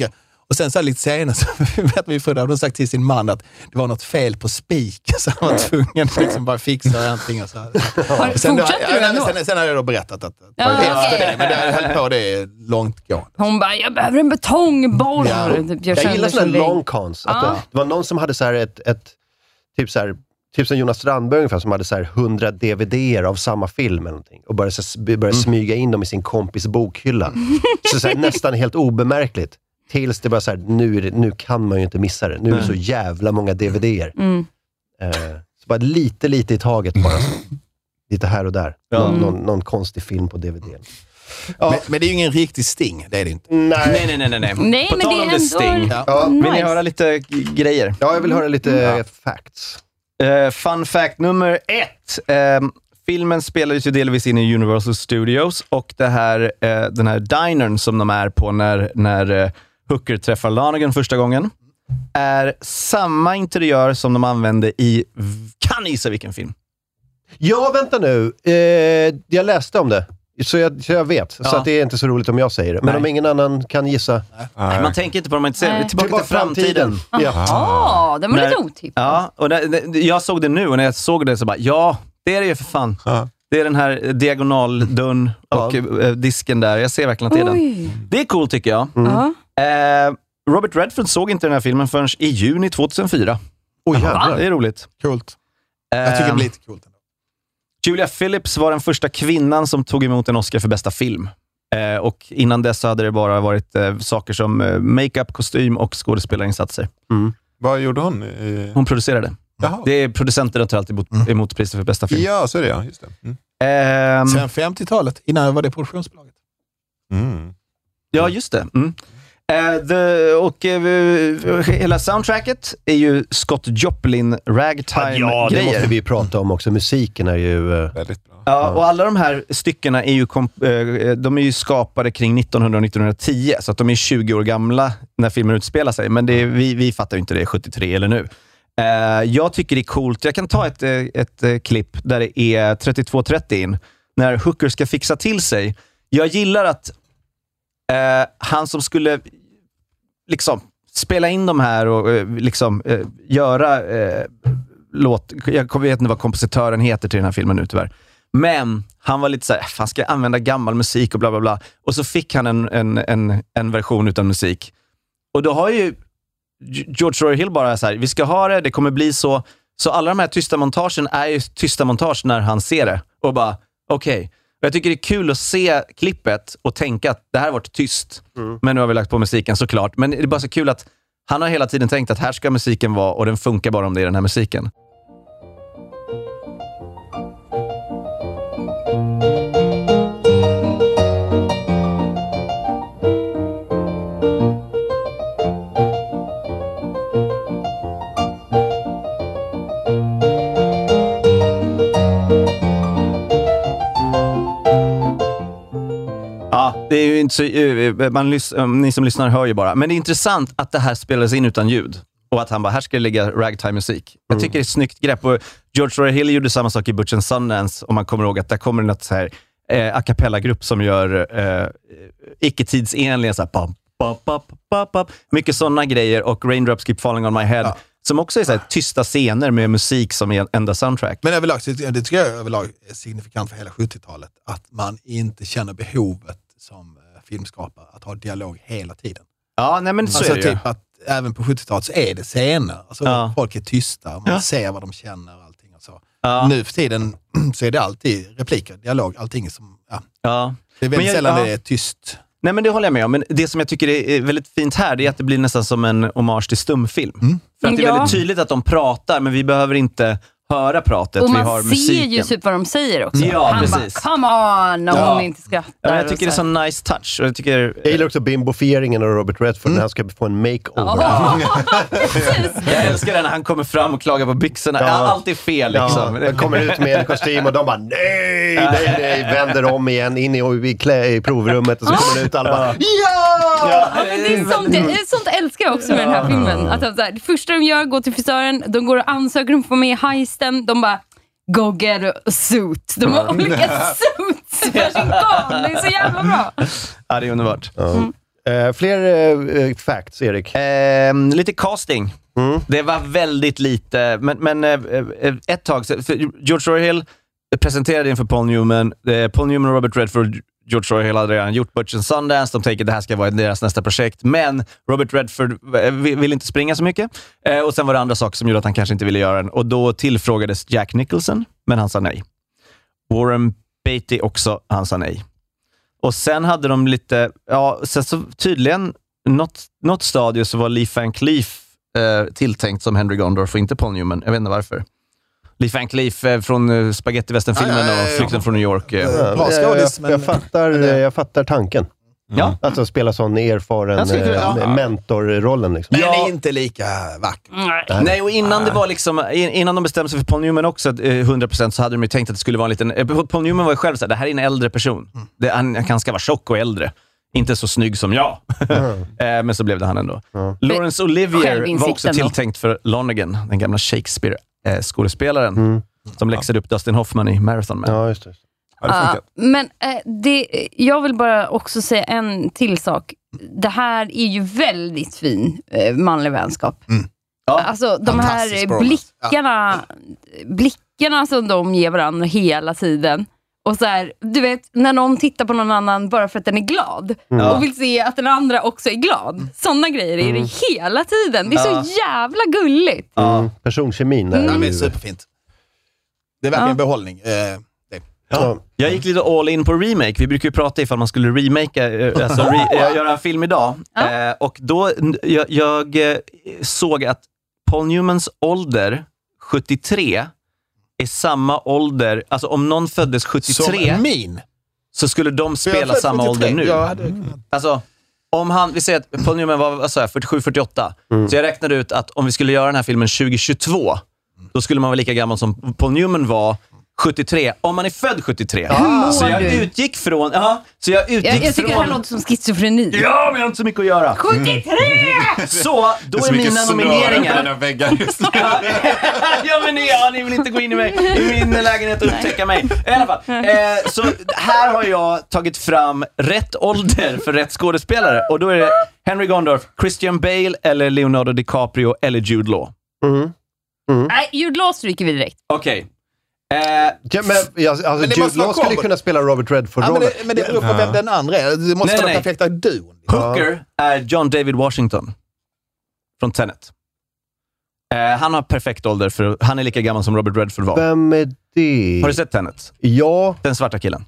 Och sen så lite senare så vet vi förut, de sagt till sin man att det var något fel på spik, så han var tvungen liksom bara fixa allting och så här. Sen har jag då berättat att efter det, men det höll på det långtgående. Hon bara, jag behöver en betongboll. Ja. Jag gillar sådana long cons. Det var någon som hade så här ett typ så här, typ som Jonas Strandberg ungefär, som hade så här 100 DVD-er av samma film eller någonting. Och började smyga in dem i sin kompis bokhylla. Så här, nästan helt obemärkligt. Tills det bara så här, nu kan man ju inte missa det. Nu är det så jävla många DVD-er. Så bara lite i taget bara. Så. Lite här och där. Någon konstig film på DVD. Ja. Men det är ju ingen riktig Sting, det är det inte. Nej, på men tal om det är Sting. ändå Vill ni höra lite grejer? Ja, jag vill höra lite facts. Fun fact nummer 1. Filmen spelades ju delvis in i Universal Studios, och den här dinern som de är på när Hooker träffar Lanigan första gången är samma interiör som de använde i... Kan ni gissa vilken film? Ja, vänta nu. Jag läste om det. Så jag vet. Så att det är inte så roligt om jag säger det. Men om ingen annan kan gissa. Nej, man tänker inte på det om man inte ser det. Tillbaka till framtiden. Jaha, det var lite otippat. Ja, och jag såg det nu, och när jag såg det så bara, ja, det är det ju för fan. Det är den här diagonaldörren och disken där. Jag ser verkligen att det är den. Det är cool, tycker jag. Robert Redford såg inte den här filmen förrän i juni 2004. Det är roligt. Coolt. Jag tycker det blir lite coolt. Julia Phillips var den första kvinnan som tog emot en Oscar för bästa film. Och innan dess så hade det bara varit saker som makeup, kostym och skådespelarinsatser. Vad gjorde hon? Hon producerade. Jaha. Det är producenter tar alltid emot priser för bästa film. Ja, så är det, ja. Just det. Sen 50-talet, innan var det produktionsbolaget. Ja, just det. Hela soundtracket är ju Scott Joplin ragtime-grejer. Ja, det måste vi prata om också. Musiken är ju väldigt bra. Ja, och alla de här styckena är ju de är ju skapade kring 1910, så att de är 20 år gamla när filmen utspelar sig. Men vi fattar ju inte det 73 eller nu. Jag tycker det är coolt. Jag kan ta ett klipp där det är 32-30 in, när Hooker ska fixa till sig. Jag gillar att han som skulle liksom spela in de här och liksom göra låt. Jag vet inte vad kompositören heter till den här filmen nu tyvärr. Men han var lite så här, fan, ska jag använda gammal musik och bla bla bla. Och så fick han en version utan musik. Och då har ju George Roy Hill bara så här, vi ska ha det kommer bli så. Så alla de här tysta montagen är ju tysta montage när han ser det. Och bara, okej. Jag tycker det är kul att se klippet och tänka att det här har varit tyst. Men nu har vi lagt på musiken såklart. Men det är bara så kul att han har hela tiden tänkt att här ska musiken vara, och den funkar bara om det är den här musiken. Det är ju inte så, ni som lyssnar hör ju bara. Men det är intressant att det här spelas in utan ljud. Och att han bara, här ska det ligga ragtime-musik. Jag tycker det är ett snyggt grepp. Och George Roy Hill gjorde samma sak i Butch and Sundance. Om man kommer ihåg att där kommer det något så här a cappella-grupp som gör icke-tidsenliga så här, mycket sådana grejer. Och Raindrops Keep Falling on My Head. Som också är så här tysta scener med musik som är enda soundtrack. Men överlag, det tycker jag överlag är signifikant för hela 70-talet. Att man inte känner behovet som filmskapare att ha dialog hela tiden. Ja, nej men så alltså är det typ att även på 70-talet så är det scener. Alltså folk är tysta, man ser vad de känner och allting och så. Nu för tiden så är det alltid repliker, dialog, allting som... Det är väldigt sällan det är tyst. Nej, men det håller jag med om. Men det som jag tycker är väldigt fint här, det är att det blir nästan som en hommage till stumfilm. För att det är väldigt tydligt att de pratar, men vi behöver inte höra pratet. Och vi man har ser musiken. ju typ vad de säger också. Ja, han precis. bara, come on, när hon inte skrattar. Ja, jag tycker det är så nice touch. Och jag gillar också bimbofieringen av Robert Redford när han ska få en makeover. Jag älskar det när han kommer fram och klagar på byxorna. Allt är fel liksom. Han kommer ut med en kostym och de bara nej, vänder om igen in i provrummet och så kommer han ut och alla bara men det är sånt älskar jag också med den här filmen. Att det första de gör, går till frisören, de går och ansöker om att få med i heisten, de bara go get a suit. De har olika suits för sin gång. Det är så jävla bra. Ja, det är underbart. Fler facts, Erik? Lite casting. Det var väldigt lite, men ett tag, för George Roy Hill presenterade inför Paul Newman. Paul Newman och Robert Redford, George Roy Hill hade redan gjort Butch and Sundance. De tänker att det här ska vara deras nästa projekt. Men Robert Redford vill inte springa så mycket. Och sen var det andra saker som gjorde att han kanske inte ville göra den. Och då tillfrågades Jack Nicholson, men han sa nej. Warren Beatty också, han sa nej. Och sen hade de lite, sen så tydligen något stadie så var Lee Van Cleef tilltänkt som Henry Gondorff och inte Paul Newman. Jag vet inte varför. Lee Van Cleef från Spaghetti-Western-filmen och Flykten från New York. Jag fattar tanken. Ja. Alltså spela sån erfaren mentorrollen. Liksom. Men inte lika vacker. Nej, och innan det var liksom, innan de bestämde sig för Paul Newman också 100% så hade de ju tänkt att det skulle vara en liten... Paul Newman var ju själv så här, det här är en äldre person. Han ska vara tjock och äldre. Inte så snygg som jag. Men så blev det han ändå. Laurence Olivier var också tilltänkt för Lonergan, den gamla Shakespeare-skådespelaren som läxade upp Dustin Hoffman i Marathon Man. Ja, just det. Men jag vill bara också säga en till sak. Det här är ju väldigt fin manlig vänskap. Alltså de här blickarna som de ger varandra hela tiden. Och så här, du vet, när någon tittar på någon annan bara för att den är glad och vill se att den andra också är glad. Sådana grejer är det hela tiden. Det är så jävla gulligt. Personkemin där. Det är superfint. Det är verkligen en behållning. Jag gick lite all in på remake. Vi brukar ju prata ifall man skulle göra en film idag. Och då jag såg att Paul Newmans ålder 73 är samma ålder, alltså om någon föddes 73 så skulle de spela samma 73. Ålder nu. Alltså om han, vi säger att Paul Newman var 47-48, så jag räknade ut att om vi skulle göra den här filmen 2022, då skulle man vara lika gammal som Paul Newman var 73, om man är född 73. Så jag utgick från... jag tycker det här låter som schizofreni. Ja, men jag har inte så mycket att göra. 73! Så, då är mina nomineringar... ni vill inte gå in i min lägenhet och upptäcka mig. I alla fall. Så här har jag tagit fram rätt ålder för rätt skådespelare. Och då är det Henry Gondorff, Christian Bale eller Leonardo DiCaprio eller Jude Law. Nej, Jude Law stryker vi direkt. Okej. Jude Law skulle kunna spela Robert Redford-rollen. Men det beror på vem den andra är. Det måste vara den perfekta duon. Hooker är John David Washington från Tenet. Han har perfekt ålder för han är lika gammal som Robert Redford var. Vem är det? Har du sett Tenet? Ja. Den svarta killen.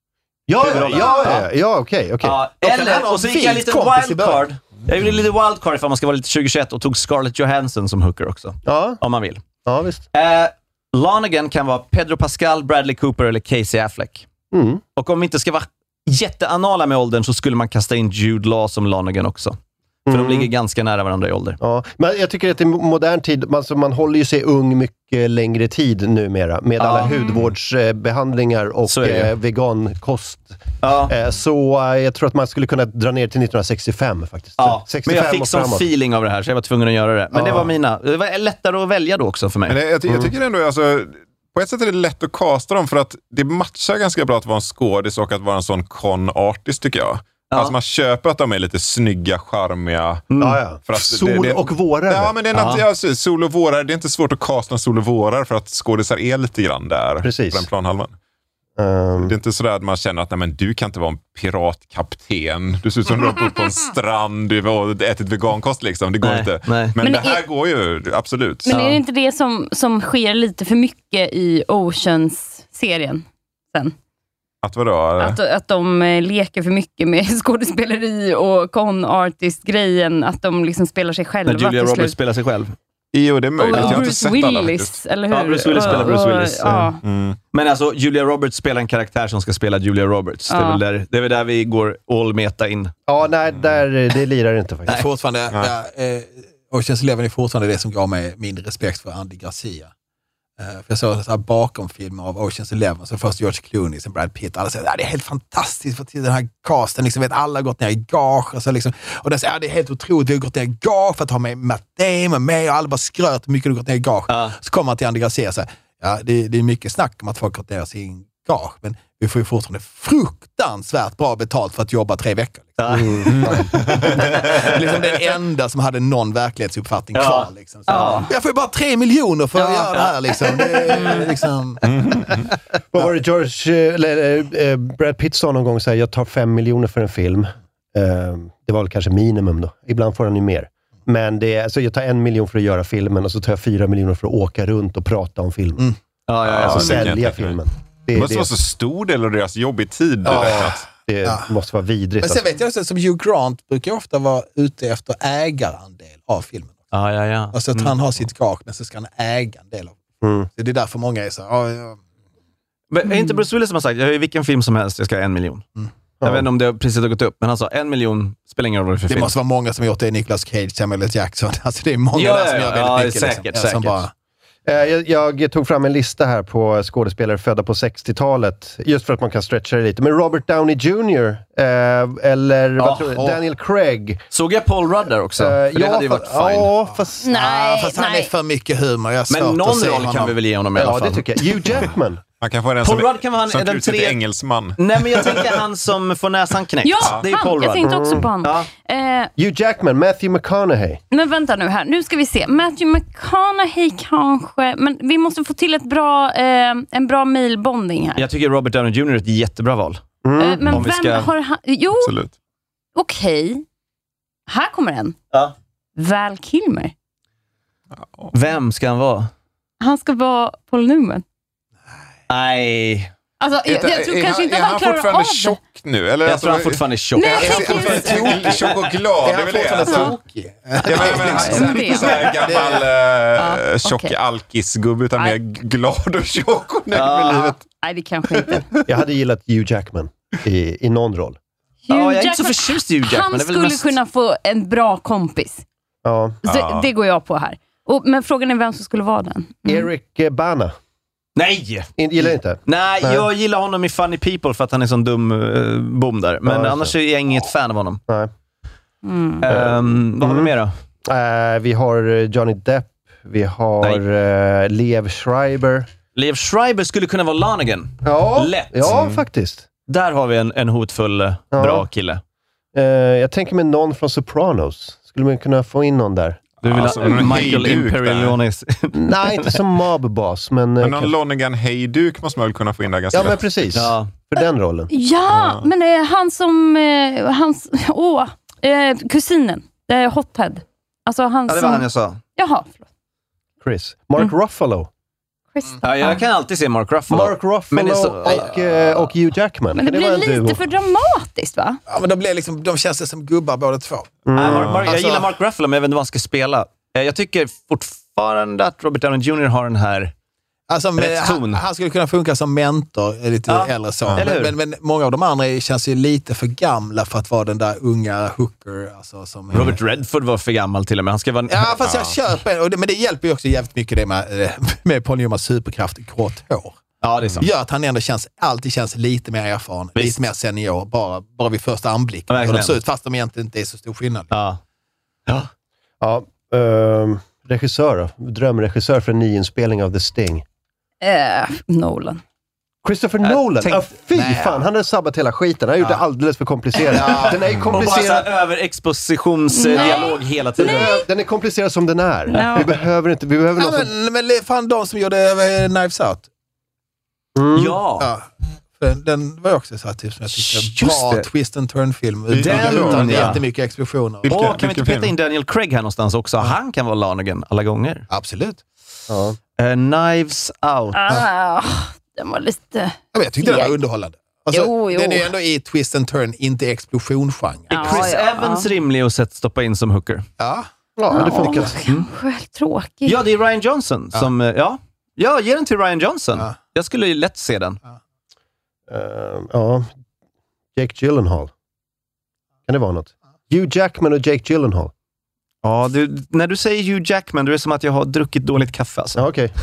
Okej. Eller, och så gick jag lite wildcard. Jag gjorde lite wildcard ifall man ska vara lite 2021 och tog Scarlett Johansson som Hooker också. Om man vill. Ja, visst. Lonergan kan vara Pedro Pascal, Bradley Cooper eller Casey Affleck. Och om vi inte ska vara jätteanala med åldern så skulle man kasta in Jude Law som Lonergan också. För de ligger ganska nära varandra i ålder. Ja, men jag tycker att i modern tid, man håller ju sig ung mycket längre tid numera med alla hudvårdsbehandlingar och vegankost. Så jag tror att man skulle kunna dra ner till 1965 faktiskt. 65 men jag fick sån feeling av det här så jag var tvungen att göra det. Men det var lättare att välja då också för mig. Men jag tycker ändå, alltså, på ett sätt är det lätt att casta dem för att det matchar ganska bra att vara en skådis och att vara en sån con-artist tycker jag. Alltså man köper att de är lite snygga, charmiga. För att sol och vårar. Ja, men det är sol och vårar. Det är inte svårt att casta en sol och vårar för att skådisar är lite grann där. Precis. På den planhalvan. Det är inte sådär att man känner att nej, men du kan inte vara en piratkapten. Du ser ut som du har bott på en strand och ätit vegankost liksom. Det går inte. Nej. Men det här går ju, absolut. Men är det inte det som sker lite för mycket i Oceans-serien sen? Att vadå? Att de leker för mycket med skådespeleri och con-artist-grejen. Att de liksom spelar sig själva. När Julia Roberts spelar sig själv. Jo, det är möjligt. Jag har inte sett alla faktiskt. Eller hur? Ja, Bruce Willis spelar Bruce Willis. Men alltså, Julia Roberts spelar en karaktär som ska spela Julia Roberts. Det är väl där vi går all meta in. Ja, nej, det lirar inte faktiskt. Fortfarande, Ocean's Eleven är fortfarande det som gav mig mindre respekt för Andy Garcia. För jag såg så här bakom filmer av Ocean's Eleven, så först George Clooney, sen Brad Pitt. Alla säger det är helt fantastiskt för den här casten, liksom, vet, alla har gått ner i gage och så liksom, och det säger det är helt otroligt, vi har gått ner i gage för att ha med Matt Damon med och alla bara skröt hur mycket du gått ner i gage. Så kommer man till Andy Garcia och säger, det är mycket snack om att folk gått ner sin gage, men vi får ju fortfarande fruktansvärt bra betalt för att jobba 3 veckor. Liksom den enda som hade någon verklighetsuppfattning kvar. Liksom. Jag får ju bara 3 miljoner för att göra det här. Liksom. Det är, liksom... Vad var det Brad Pitt sa någon gång? Så här, jag tar 5 miljoner för en film. Det var väl kanske minimum då. Ibland får han ju mer. Men det är, alltså, jag tar 1 miljon för att göra filmen och så tar jag 4 miljoner för att åka runt och prata om filmen. Alltså sälja filmen. Det måste vara så stor del av deras jobb i tid. Det måste vara vidrigt. Men sen vet jag också, som Hugh Grant brukar ofta vara ute efter ägarandel av filmen. Alltså att han har sitt gage, men så ska han äga en del av det. Så det är därför många är så Men är inte Bruce Willis som har sagt, i vilken film som helst, jag ska ha 1 miljon. Jag vet inte om det precis har gått upp, men han sa 1 miljon spelar ingen roll för film. Det måste vara många som har gjort det. Nicolas Cage, Samuel L. Jackson. Alltså det är många där som gör väldigt mycket. Säkert. Som bara... Jag tog fram en lista här på skådespelare födda på 60-talet. Just för att man kan stretcha det lite. Men Robert Downey Jr. Eller vad tror du? Daniel Craig. Såg jag Paul Rudd där också? För det hade ju varit fine. Fast han är för mycket humor. Men någon roll kan vi väl ge honom i alla fall. Ja, det tycker jag. Hugh Jackman. Man kan få den Paul Rudd kan vara som den till engelsman. Nej, men jag tänker han som får näsan knäckt. Ja, det är Paul Rudd. Jag tänkte också på honom. Hugh Jackman, Matthew McConaughey. Men vänta nu här. Nu ska vi se. Matthew McConaughey kanske. Men vi måste få till en bra mailbonding här. Jag tycker Robert Downey Jr. är ett jättebra val. Men vem har han... Jo, absolut. Okej. Här kommer en. Val Kilmer. Vem ska han vara? Han ska vara Paul Newman. Nej. Alltså, jag tror kanske inte att han klarar av det. Är han fortfarande tjock nu? Eller? Jag tror han fortfarande är tjock. Nej, är han fortfarande tjock och glad? Är han fortfarande tokig? Gammal tjock alkisgubbe, utan mer glad och tjock och nöjd med livet. Nej, det kanske inte. Jag hade gillat Hugh Jackman i någon roll. Jag är inte så förtjust i Hugh Jackman. Han skulle kunna få en bra kompis. Så det går jag på här. Men frågan är vem som skulle vara den. Eric Bana. Nej! Gillar inte? Nej, jag gillar honom i Funny People för att han är sån dum bom där. Men annars är jag inget fan av honom. Nej. Vad har vi mer då? Vi har Johnny Depp. Vi har Liev Schreiber. Liev Schreiber skulle kunna vara Lanigan. Lätt. Ja, faktiskt. Där har vi en hotfull, bra kille. Jag tänker med någon från Sopranos. Skulle man kunna få in någon där? Du vill ha Michael Imperialonis. Nej, inte som mobbboss, men någon Lonigan Hejduk måste man väl kunna få in där ganska men precis. För den rollen. Ja, men han som... kusinen. Hothead. Alltså han det var som... han jag sa. Jaha, förlåt. Chris. Mark Ruffalo. Ja, jag kan alltid se Mark Ruffalo. Mark Ruffalo och Hugh Jackman. Men det blir lite för dramatiskt, va? Ja, men de känns som gubbar båda två. Jag gillar Mark Ruffalo, men jag vet inte vad han ska spela. Jag tycker fortfarande att Robert Downey Jr. har den här han skulle kunna funka som mentor lite äldre så. Men många av de andra känns ju lite för gamla för att vara den där unga hooker. Alltså, som Robert Redford var för gammal till och med. Han ska vara fast jag köper men det hjälper ju också jävligt mycket det med Paul Newmans superkraft, grått hår. Ja, det är sant. Gör att han ändå alltid känns lite mer erfaren, lite mer senior, bara vid första anblick. Ja, de ser ut, fast de egentligen inte är så stor skillnad. Regissör då? Drömregissör för en nyinspelning av The Sting. Nolan. Christopher Nolan? Fy fan, han hade sabbat hela skiten. Han har gjort det alldeles för komplicerat. Den är komplicerad. Och bara överexpositionsdialog hela tiden. Den är komplicerad som den är. Vi behöver inte... Men fan, de som gjorde Knives Out. Ja. Den var också så här typ som jag tyckte bra twist and turn film utan jättemycket explosioner. Kan vi inte peta in Daniel Craig här någonstans också? Han kan vara Lanigan alla gånger. Absolut. Knives Out. Den var lite... Jag tyckte den var underhållande. Alltså, den är ändå i twist and turn, inte explosiongenre. Är Chris Evans rimlig att stoppa in som hooker? Ja, det funkar. Tråkigt. Ja, det är Ryan Johnson som... Ja, ge den till Ryan Johnson. Jag skulle lätt se den. Jake Gyllenhaal. Kan det vara något? Hugh Jackman och Jake Gyllenhaal. Ja, när du säger Hugh Jackman, då är det som att jag har druckit dåligt kaffe. Alltså. Ja, okej.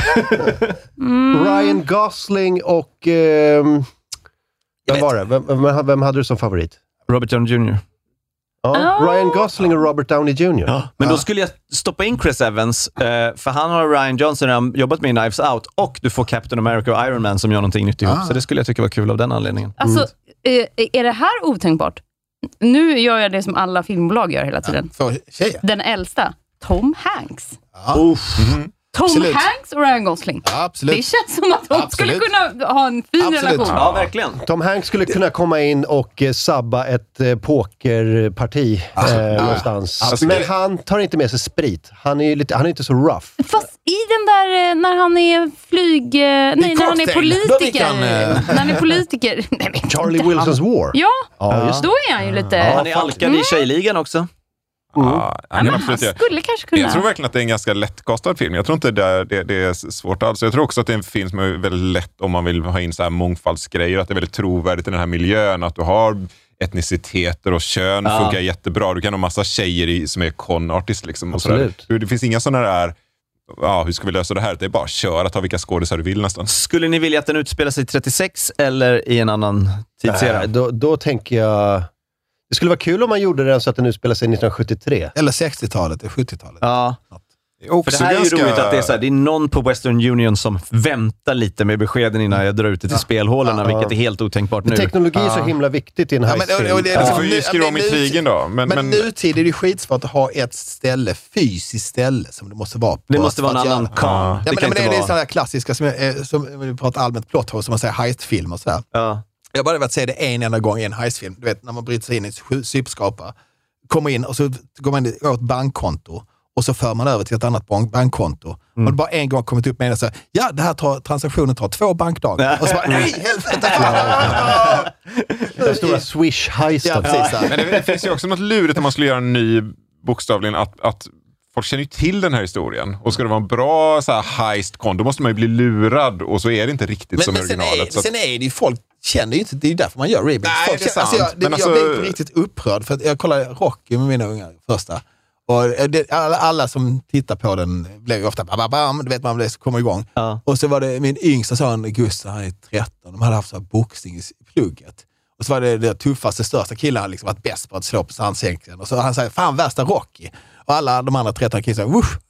Ryan Gosling och... vem var det? Vem hade du som favorit? Robert Downey Jr. Ja, Ryan Gosling och Robert Downey Jr. Ja, men då skulle jag stoppa in Chris Evans, för han har Ryan Johnson jobbat med i Knives Out, och du får Captain America och Iron Man som gör någonting nytt ihop. Så det skulle jag tycka var kul av den anledningen. Alltså, är det här otänkbart? Nu gör jag det som alla filmbolag gör hela tiden. För tjejer. Den äldsta, Tom Hanks. Tom Absolut. Hanks och Ryan Gosling. Ja, absolut. Det känns som att de skulle kunna ha en fin relation. Ja, verkligen. Tom Hanks skulle kunna komma in och sabba ett pokerparti någonstans. Men han tar inte med sig sprit. Han är inte så rough. Fast i den där, när han är när han är politiker. När han är politiker. Charlie Wilson's War. Ja, just då är han ju lite... Han är alkad i Tjejligan också. Ja, han skulle kanske kunna. Jag tror verkligen att det är en ganska lättkastad film. Jag tror inte det är svårt alls. Jag tror också att det är en film som är väldigt lätt om man vill ha in så här mångfaldsgrejer. Att det är väldigt trovärdigt i den här miljön. Att du har etniciteter och kön funkar jättebra. Du kan ha massa tjejer som är con-artist. Liksom, absolut. Det finns inga sådana där... Ja, hur ska vi lösa det här? Det är bara att köra, ta vilka skådisar du vill nästan. Skulle ni vilja att den utspelar sig 36 eller i en annan tidsserie? Då tänker jag... Det skulle vara kul om man gjorde den så att den utspelar sig 1973. Eller 60-talet, 70-talet. Ja. För det här är ju roligt att det är så här, det är någon på Western Union som väntar lite med beskeden innan jag drar ut det till spelhålorna, vilket är helt otänkbart nu. Teknologi är så himla viktigt i en high-film. Du får ju skriva om intrigen då. Men nutid är det skitsvårt att ha ett ställe, fysiskt ställe som det måste vara på. Det måste vara en annan kan. Det är sådana klassiska som vi pratar allmänt plot som man säger heistfilm och sådär. Ja. Jag har bara varit se det en enda gång i en heistfilm. Du vet, när man bryter sig in i ett sypskapa, kommer in och så går man på ett bankkonto och så för man över till ett annat bankkonto. Och det bara en gång kommit upp med det så här, det här transaktionen tar 2 bankdagar. Och så bara, nej, helvete! Den stora Swish-heisten. Men det finns ju också något lurigt när man skulle göra en ny, bokstavligen, att folk känner ju till den här historien. Och ska det vara en bra så här heist-kon, då måste man ju bli lurad och så är det inte riktigt som originalet. Sen är det ju folk känner ju inte, det är ju därför man gör remakes. Nej, det är sant. Jag blev riktigt upprörd för att jag kollade Rocky med mina unga första. Och alla som tittar på den blev ju ofta du vet man kommer igång. Ja. Och så var det min yngsta son Gustav, han är 13. De hade haft så här boxning i plugget. Och så var det tuffaste, största killen hade liksom varit bäst på att slå på sandsäcken. Och så han säger, fan värsta Rocky. Och alla de andra 13 killar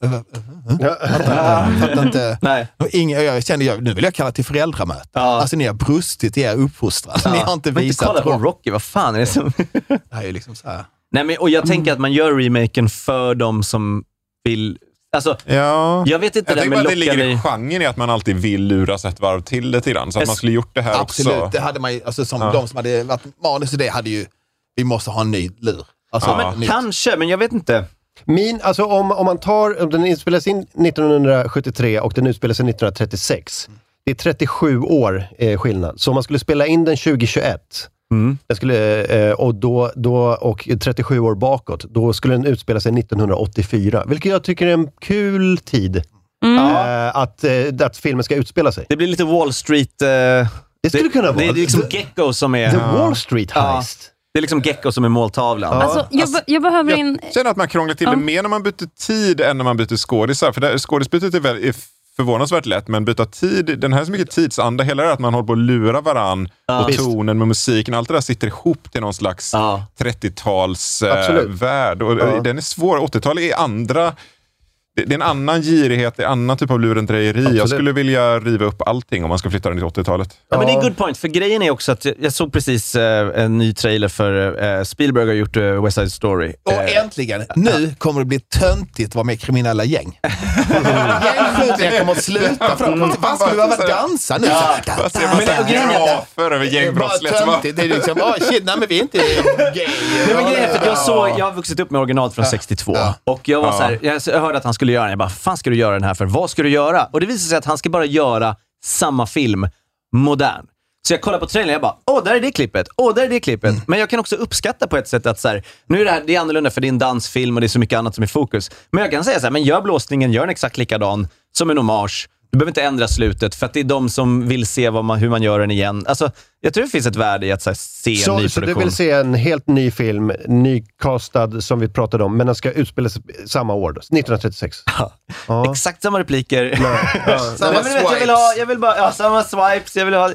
fattar inte. Nej. Jag kände, nu vill jag kalla till föräldramöte. Ja. Alltså ni har brustit i er uppfostran. Ja. Ni har inte visat. Kolla på Rocky, vad fan är det som... Det här är ju liksom så här. Nej, men, och jag tänker att man gör remaken för de som vill... Alltså, jag vet inte. Det ligger i genren i att man alltid vill luras ett varv till det till den. Så att man skulle gjort det här absolut, också. Absolut, det hade man ju, alltså, som de som hade varit manus i det hade ju, vi måste ha en ny lur. Alltså, men kanske, men jag vet inte. Alltså om den utspelas in 1973 och den utspelar sig 1936. Det är 37 år skillnad. Så om man skulle spela in den 2021 och 37 år bakåt, då skulle den utspela sig 1984. Vilket jag tycker är en kul tid att filmen ska utspela sig. Det blir lite Wall Street... det skulle kunna vara. Det är liksom Gecko som är... The Wall Street heist. Det är liksom Gecko som är måltavlan. Alltså, jag behöver Jag känner att man krånglar till det mer när man byter tid än när man byter skådisar. För skådisbytet är förvånadsvärt lätt, men byta tid, den här är så mycket tidsanda, hela det att man håller på att lura varann och tonen med musiken, allt det där sitter ihop till någon slags 30-tals värld. Och den är svår. 80-talet är andra... Det är en annan girighet, det är en annan typ av lurendrejeri. Absolut. Jag skulle vilja riva upp allting om man ska flytta den till 80-talet. Ja, men det är en good point. För grejen är också att jag såg precis en ny trailer för Spielberg har gjort West Side Story. Och äntligen, nu kommer det bli töntigt att vara med kriminella gäng. Gängskjutningar kommer att sluta. Vad ska vi behöva dansa nu? Men grejen är för över gängbrottslighet. Det är liksom, shit, nej men vi är inte gay. Men grejen är att jag har vuxit upp med original från 62. Och jag var så här, jag hörde att han skulle göra den. Jag bara, fan ska du göra den här för? Vad ska du göra? Och det visade sig att han ska bara göra samma film modern. Så jag kollar på trailern och jag bara, där är det klippet. Där är det klippet. Men jag kan också uppskatta på ett sätt att så här, nu är det är annorlunda för det är en dansfilm och det är så mycket annat som är fokus. Men jag kan säga så här, men gör blåsningen, gör den exakt likadan som en hommage. Du behöver inte ändra slutet för att det är de som vill se hur man gör den igen. Alltså, Jag tror det finns ett värde i att se en ny produktion. Så du vill se en helt ny film, nykastad som vi pratade om, men den ska utspelas samma år då, 1936. Ja. Exakt samma repliker. Samma swipes. Jag vill bara samma swipes. Jag vill ha.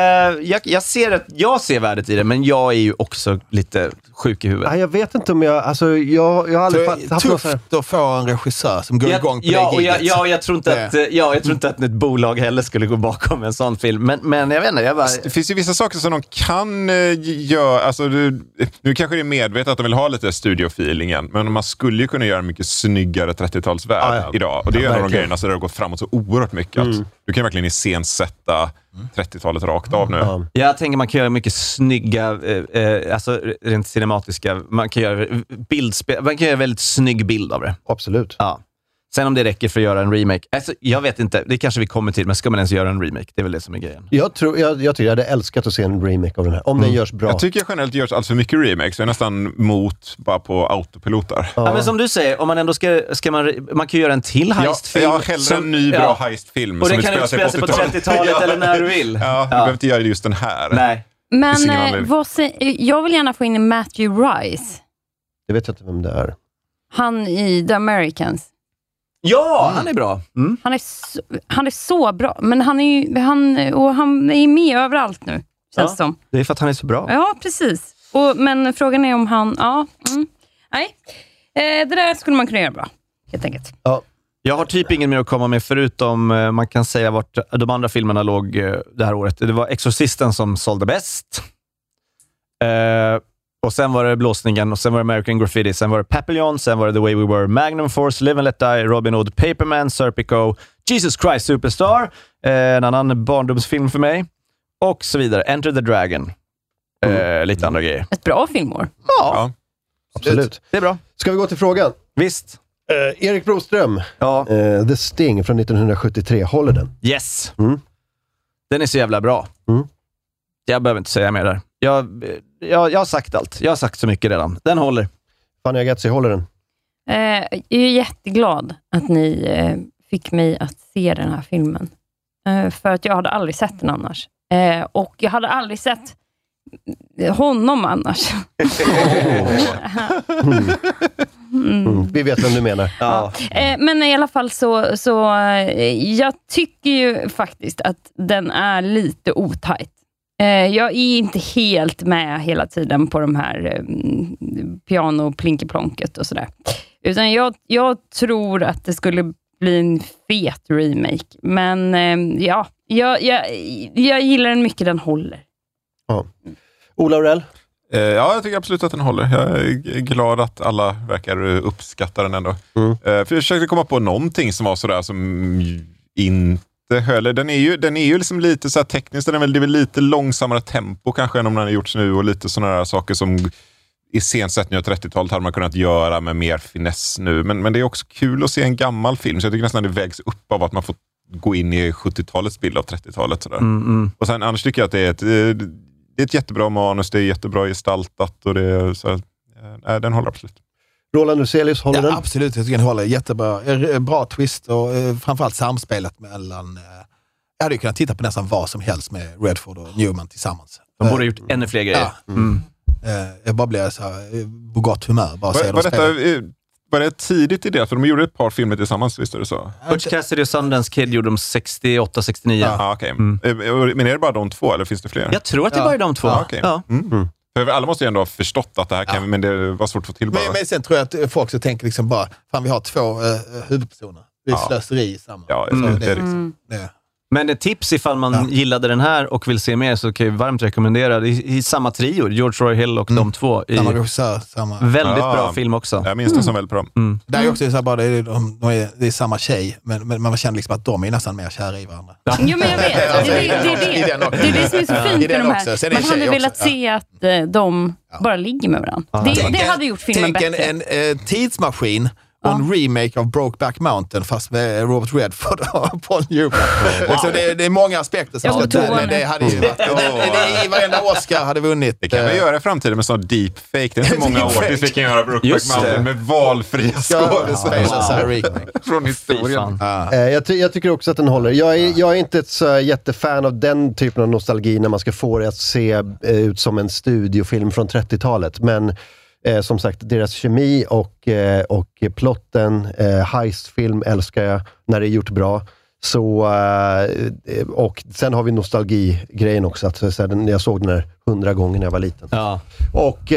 Jag ser värdet i det, men jag är ju också lite sjuk i huvudet. Jag vet inte om jag har aldrig haft tufft att få en regissör som går igång på det giget. Jag tror inte att ett bolag heller skulle gå bakom en sån film, men jag vet inte, det finns ju vissa saker som de kan göra, alltså nu kanske det är medvetet att de vill ha lite studiofeelingen, men man skulle ju kunna göra en mycket snyggare 30-talsvärld idag, och det är en av de grejerna så det har gått framåt så oerhört mycket att du kan verkligen iscensätta 30-talet rakt av nu. Jag tänker man kan göra mycket snygga, alltså rent cinematiska, man kan göra väldigt snygg bild av det. Absolut. Ja. Sen om det räcker för att göra en remake. Alltså, jag vet inte, det kanske vi kommer till, men ska man ens göra en remake? Det är väl det som är grejen. Jag tror jag hade älskat att se en remake av den här, om den görs bra. Jag tycker generellt görs allt för mycket remakes. Jag är nästan mot bara på autopilotar. Ja, men som du säger, om man ändå ska man kan göra en till heistfilm. Jag har hellre en ny bra heistfilm. Och det kan utspela sig på 30-talet eller när du vill. Du behöver inte göra just den här. Nej. Men jag vill gärna få in Matthew Rice. Jag vet inte vem det är. Han i The Americans. Ja, han är bra. Mm. Han är så bra. Men han är med överallt nu, känns som. Det är för att han är så bra. Ja, precis. Men frågan är om han... Nej. Det där skulle man kunna göra bra, helt enkelt. Ja. Jag har typ ingen mer att komma med förutom man kan säga vart de andra filmerna låg det här året. Det var Exorcisten som sålde bäst. Och sen var det Blåsningen, och sen var det American Graffiti, sen var det Papillon, sen var det The Way We Were, Magnum Force, Live and Let Die, Robin Hood, Paperman, Serpico, Jesus Christ Superstar, en annan barndomsfilm för mig, och så vidare. Enter the Dragon. Lite andra grejer. Ett bra filmår. Ja. Absolut. Det är bra. Ska vi gå till frågan? Visst. Erik Broström, The Sting från 1973, håller den? Yes. Den är så jävla bra. Jag behöver inte säga mer där. Jag har sagt allt. Jag har sagt så mycket redan. Den håller. Fanny Agazzi, håller den? Jag är jätteglad att ni fick mig att se den här filmen. För att jag hade aldrig sett den annars. Och jag hade aldrig sett honom annars. Vi vet vem du menar. Ja. Men i alla fall så jag tycker ju faktiskt att den är lite otajt. Jag är inte helt med hela tiden på de här piano plinkeplonket och sådär. Utan jag tror att det skulle bli en fet remake. Men jag gillar den mycket, den håller. Ja. Ola Aurell? Ja, jag tycker absolut att den håller. Jag är glad att alla verkar uppskatta den ändå. För jag försökte komma på någonting som var sådär som inte höll. Den är ju liksom lite så här tekniskt, det är väl lite långsammare tempo kanske än om den har gjorts nu, och lite sådana där saker som i scensättningen av 30-talet hade man kunnat göra med mer finess nu. Men det är också kul att se en gammal film, så jag tycker nästan det vägs upp av att man får gå in i 70-talets bild av 30-talet. Sådär. Och sen annars tycker jag att det är ett jättebra manus, det är jättebra gestaltat, och det är så här, den håller absolut. Roland Huselius, håller den? Absolut, jag tycker den håller jättebra. Bra twist och framförallt samspelet mellan... Jag hade ju kunnat titta på nästan vad som helst med Redford och Newman tillsammans. De borde ha gjort ännu fler grejer. Jag bara blev så här på gott humör. Var det tidigt i det? För de gjorde ett par filmer tillsammans, visst är det så? Butch Cassidy och Sundance Kid gjorde de 68-69. Ja, okej. Men är det bara de två, eller finns det fler? Jag tror att det är bara de två. Ja, okay. För alla måste ju ändå ha förstått att det här kan, men det var svårt att få till bara. Men sen tror jag att folk så tänker liksom bara, fan vi har två huvudpersoner. Det är slöseri i samma. Ja, det är liksom. Men ett tips ifall man gillade den här och vill se mer, så kan jag varmt rekommendera i samma trio, George Roy Hill och de två. Samma regissör, samma. Väldigt bra film också. Jag minns den som väldigt bra. Det är också så här, bara, det är samma tjej, men man känner liksom att de är nästan mer kära i varandra. Ja, men jag vet. Det är det som är så fint med de här. Man hade velat se att de bara ligger med varandra. Det hade gjort filmen bättre. Tänk en tidsmaskin och en remake av Brokeback Mountain fast med Robert Redford och Paul Newman. Wow. Det är många aspekter som men det hade ju varit det i varenda Oscar hade vunnit. Det kan vi göra i framtiden med sån deepfake. Det är inte många år tills vi kan göra Brokeback Mountain med valfria skådespelare från historien. Jag tycker också att den håller. Jag är inte ett så jättefan av den typen av nostalgi när man ska få det att se ut som en studiofilm från 30-talet. Men som sagt, deras kemi och plotten, heistfilm älskar jag när det är gjort bra. Så, och sen har vi nostalgi-grejen också. Att, jag såg den här 100 gånger när jag var liten. Ja. Och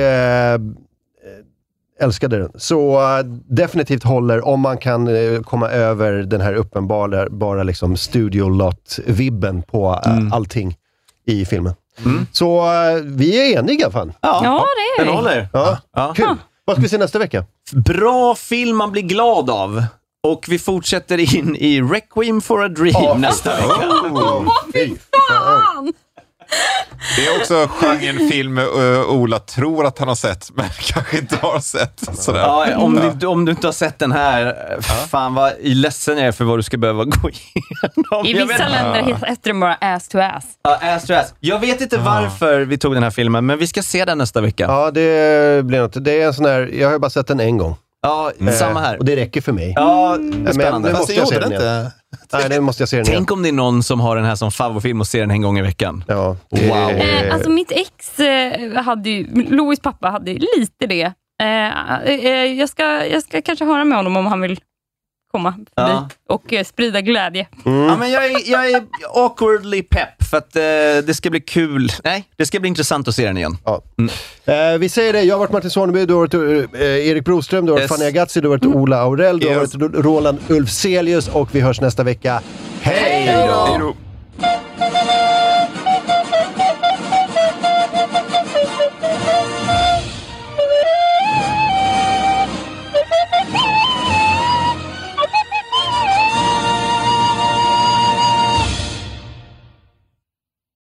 älskade den. Så definitivt håller om man kan komma över den här uppenbara liksom studiolot-vibben på allting i filmen. Så vi är eniga fan. Ja, det är vi. Den håller. Ja. Kul. Vad ska vi se nästa vecka? Bra film man blir glad av. Och vi fortsätter in i Requiem for a Dream nästa vecka. Fy fan! Det är också genren film Ola tror att han har sett, men kanske inte har sett. Sådär. Ja, om du inte har sett den här, fan vad ledsen jag är för vad du ska behöva gå igenom. I vissa länder heter den bara ass to ass. Ja, ass to ass. Jag vet inte varför vi tog den här filmen, men vi ska se den nästa vecka. Ja, det blir något. Det är en sån här, jag har bara sett den en gång. Ja, samma här. Och det räcker för mig. Ja, spännande. Men måste jag se den igen. Nej, det måste jag se den igen. Tänk om det är någon som har den här som favoritfilm och ser den en gång i veckan. Ja. Wow. Alltså mitt ex hade ju, Louis pappa hade lite det. Jag ska kanske höra med honom om han vill komma förbi och sprida glädje. Ja, men jag är awkwardly pepp för att det ska bli kul. Nej, det ska bli intressant att se den igen. Ja. Vi säger det, jag har varit Martin Soneby, du har varit Erik Broström, du har varit Fanny Agazzi, du har varit Ola Aurell, du har varit Roland Ulfselius och vi hörs nästa vecka. Hej då!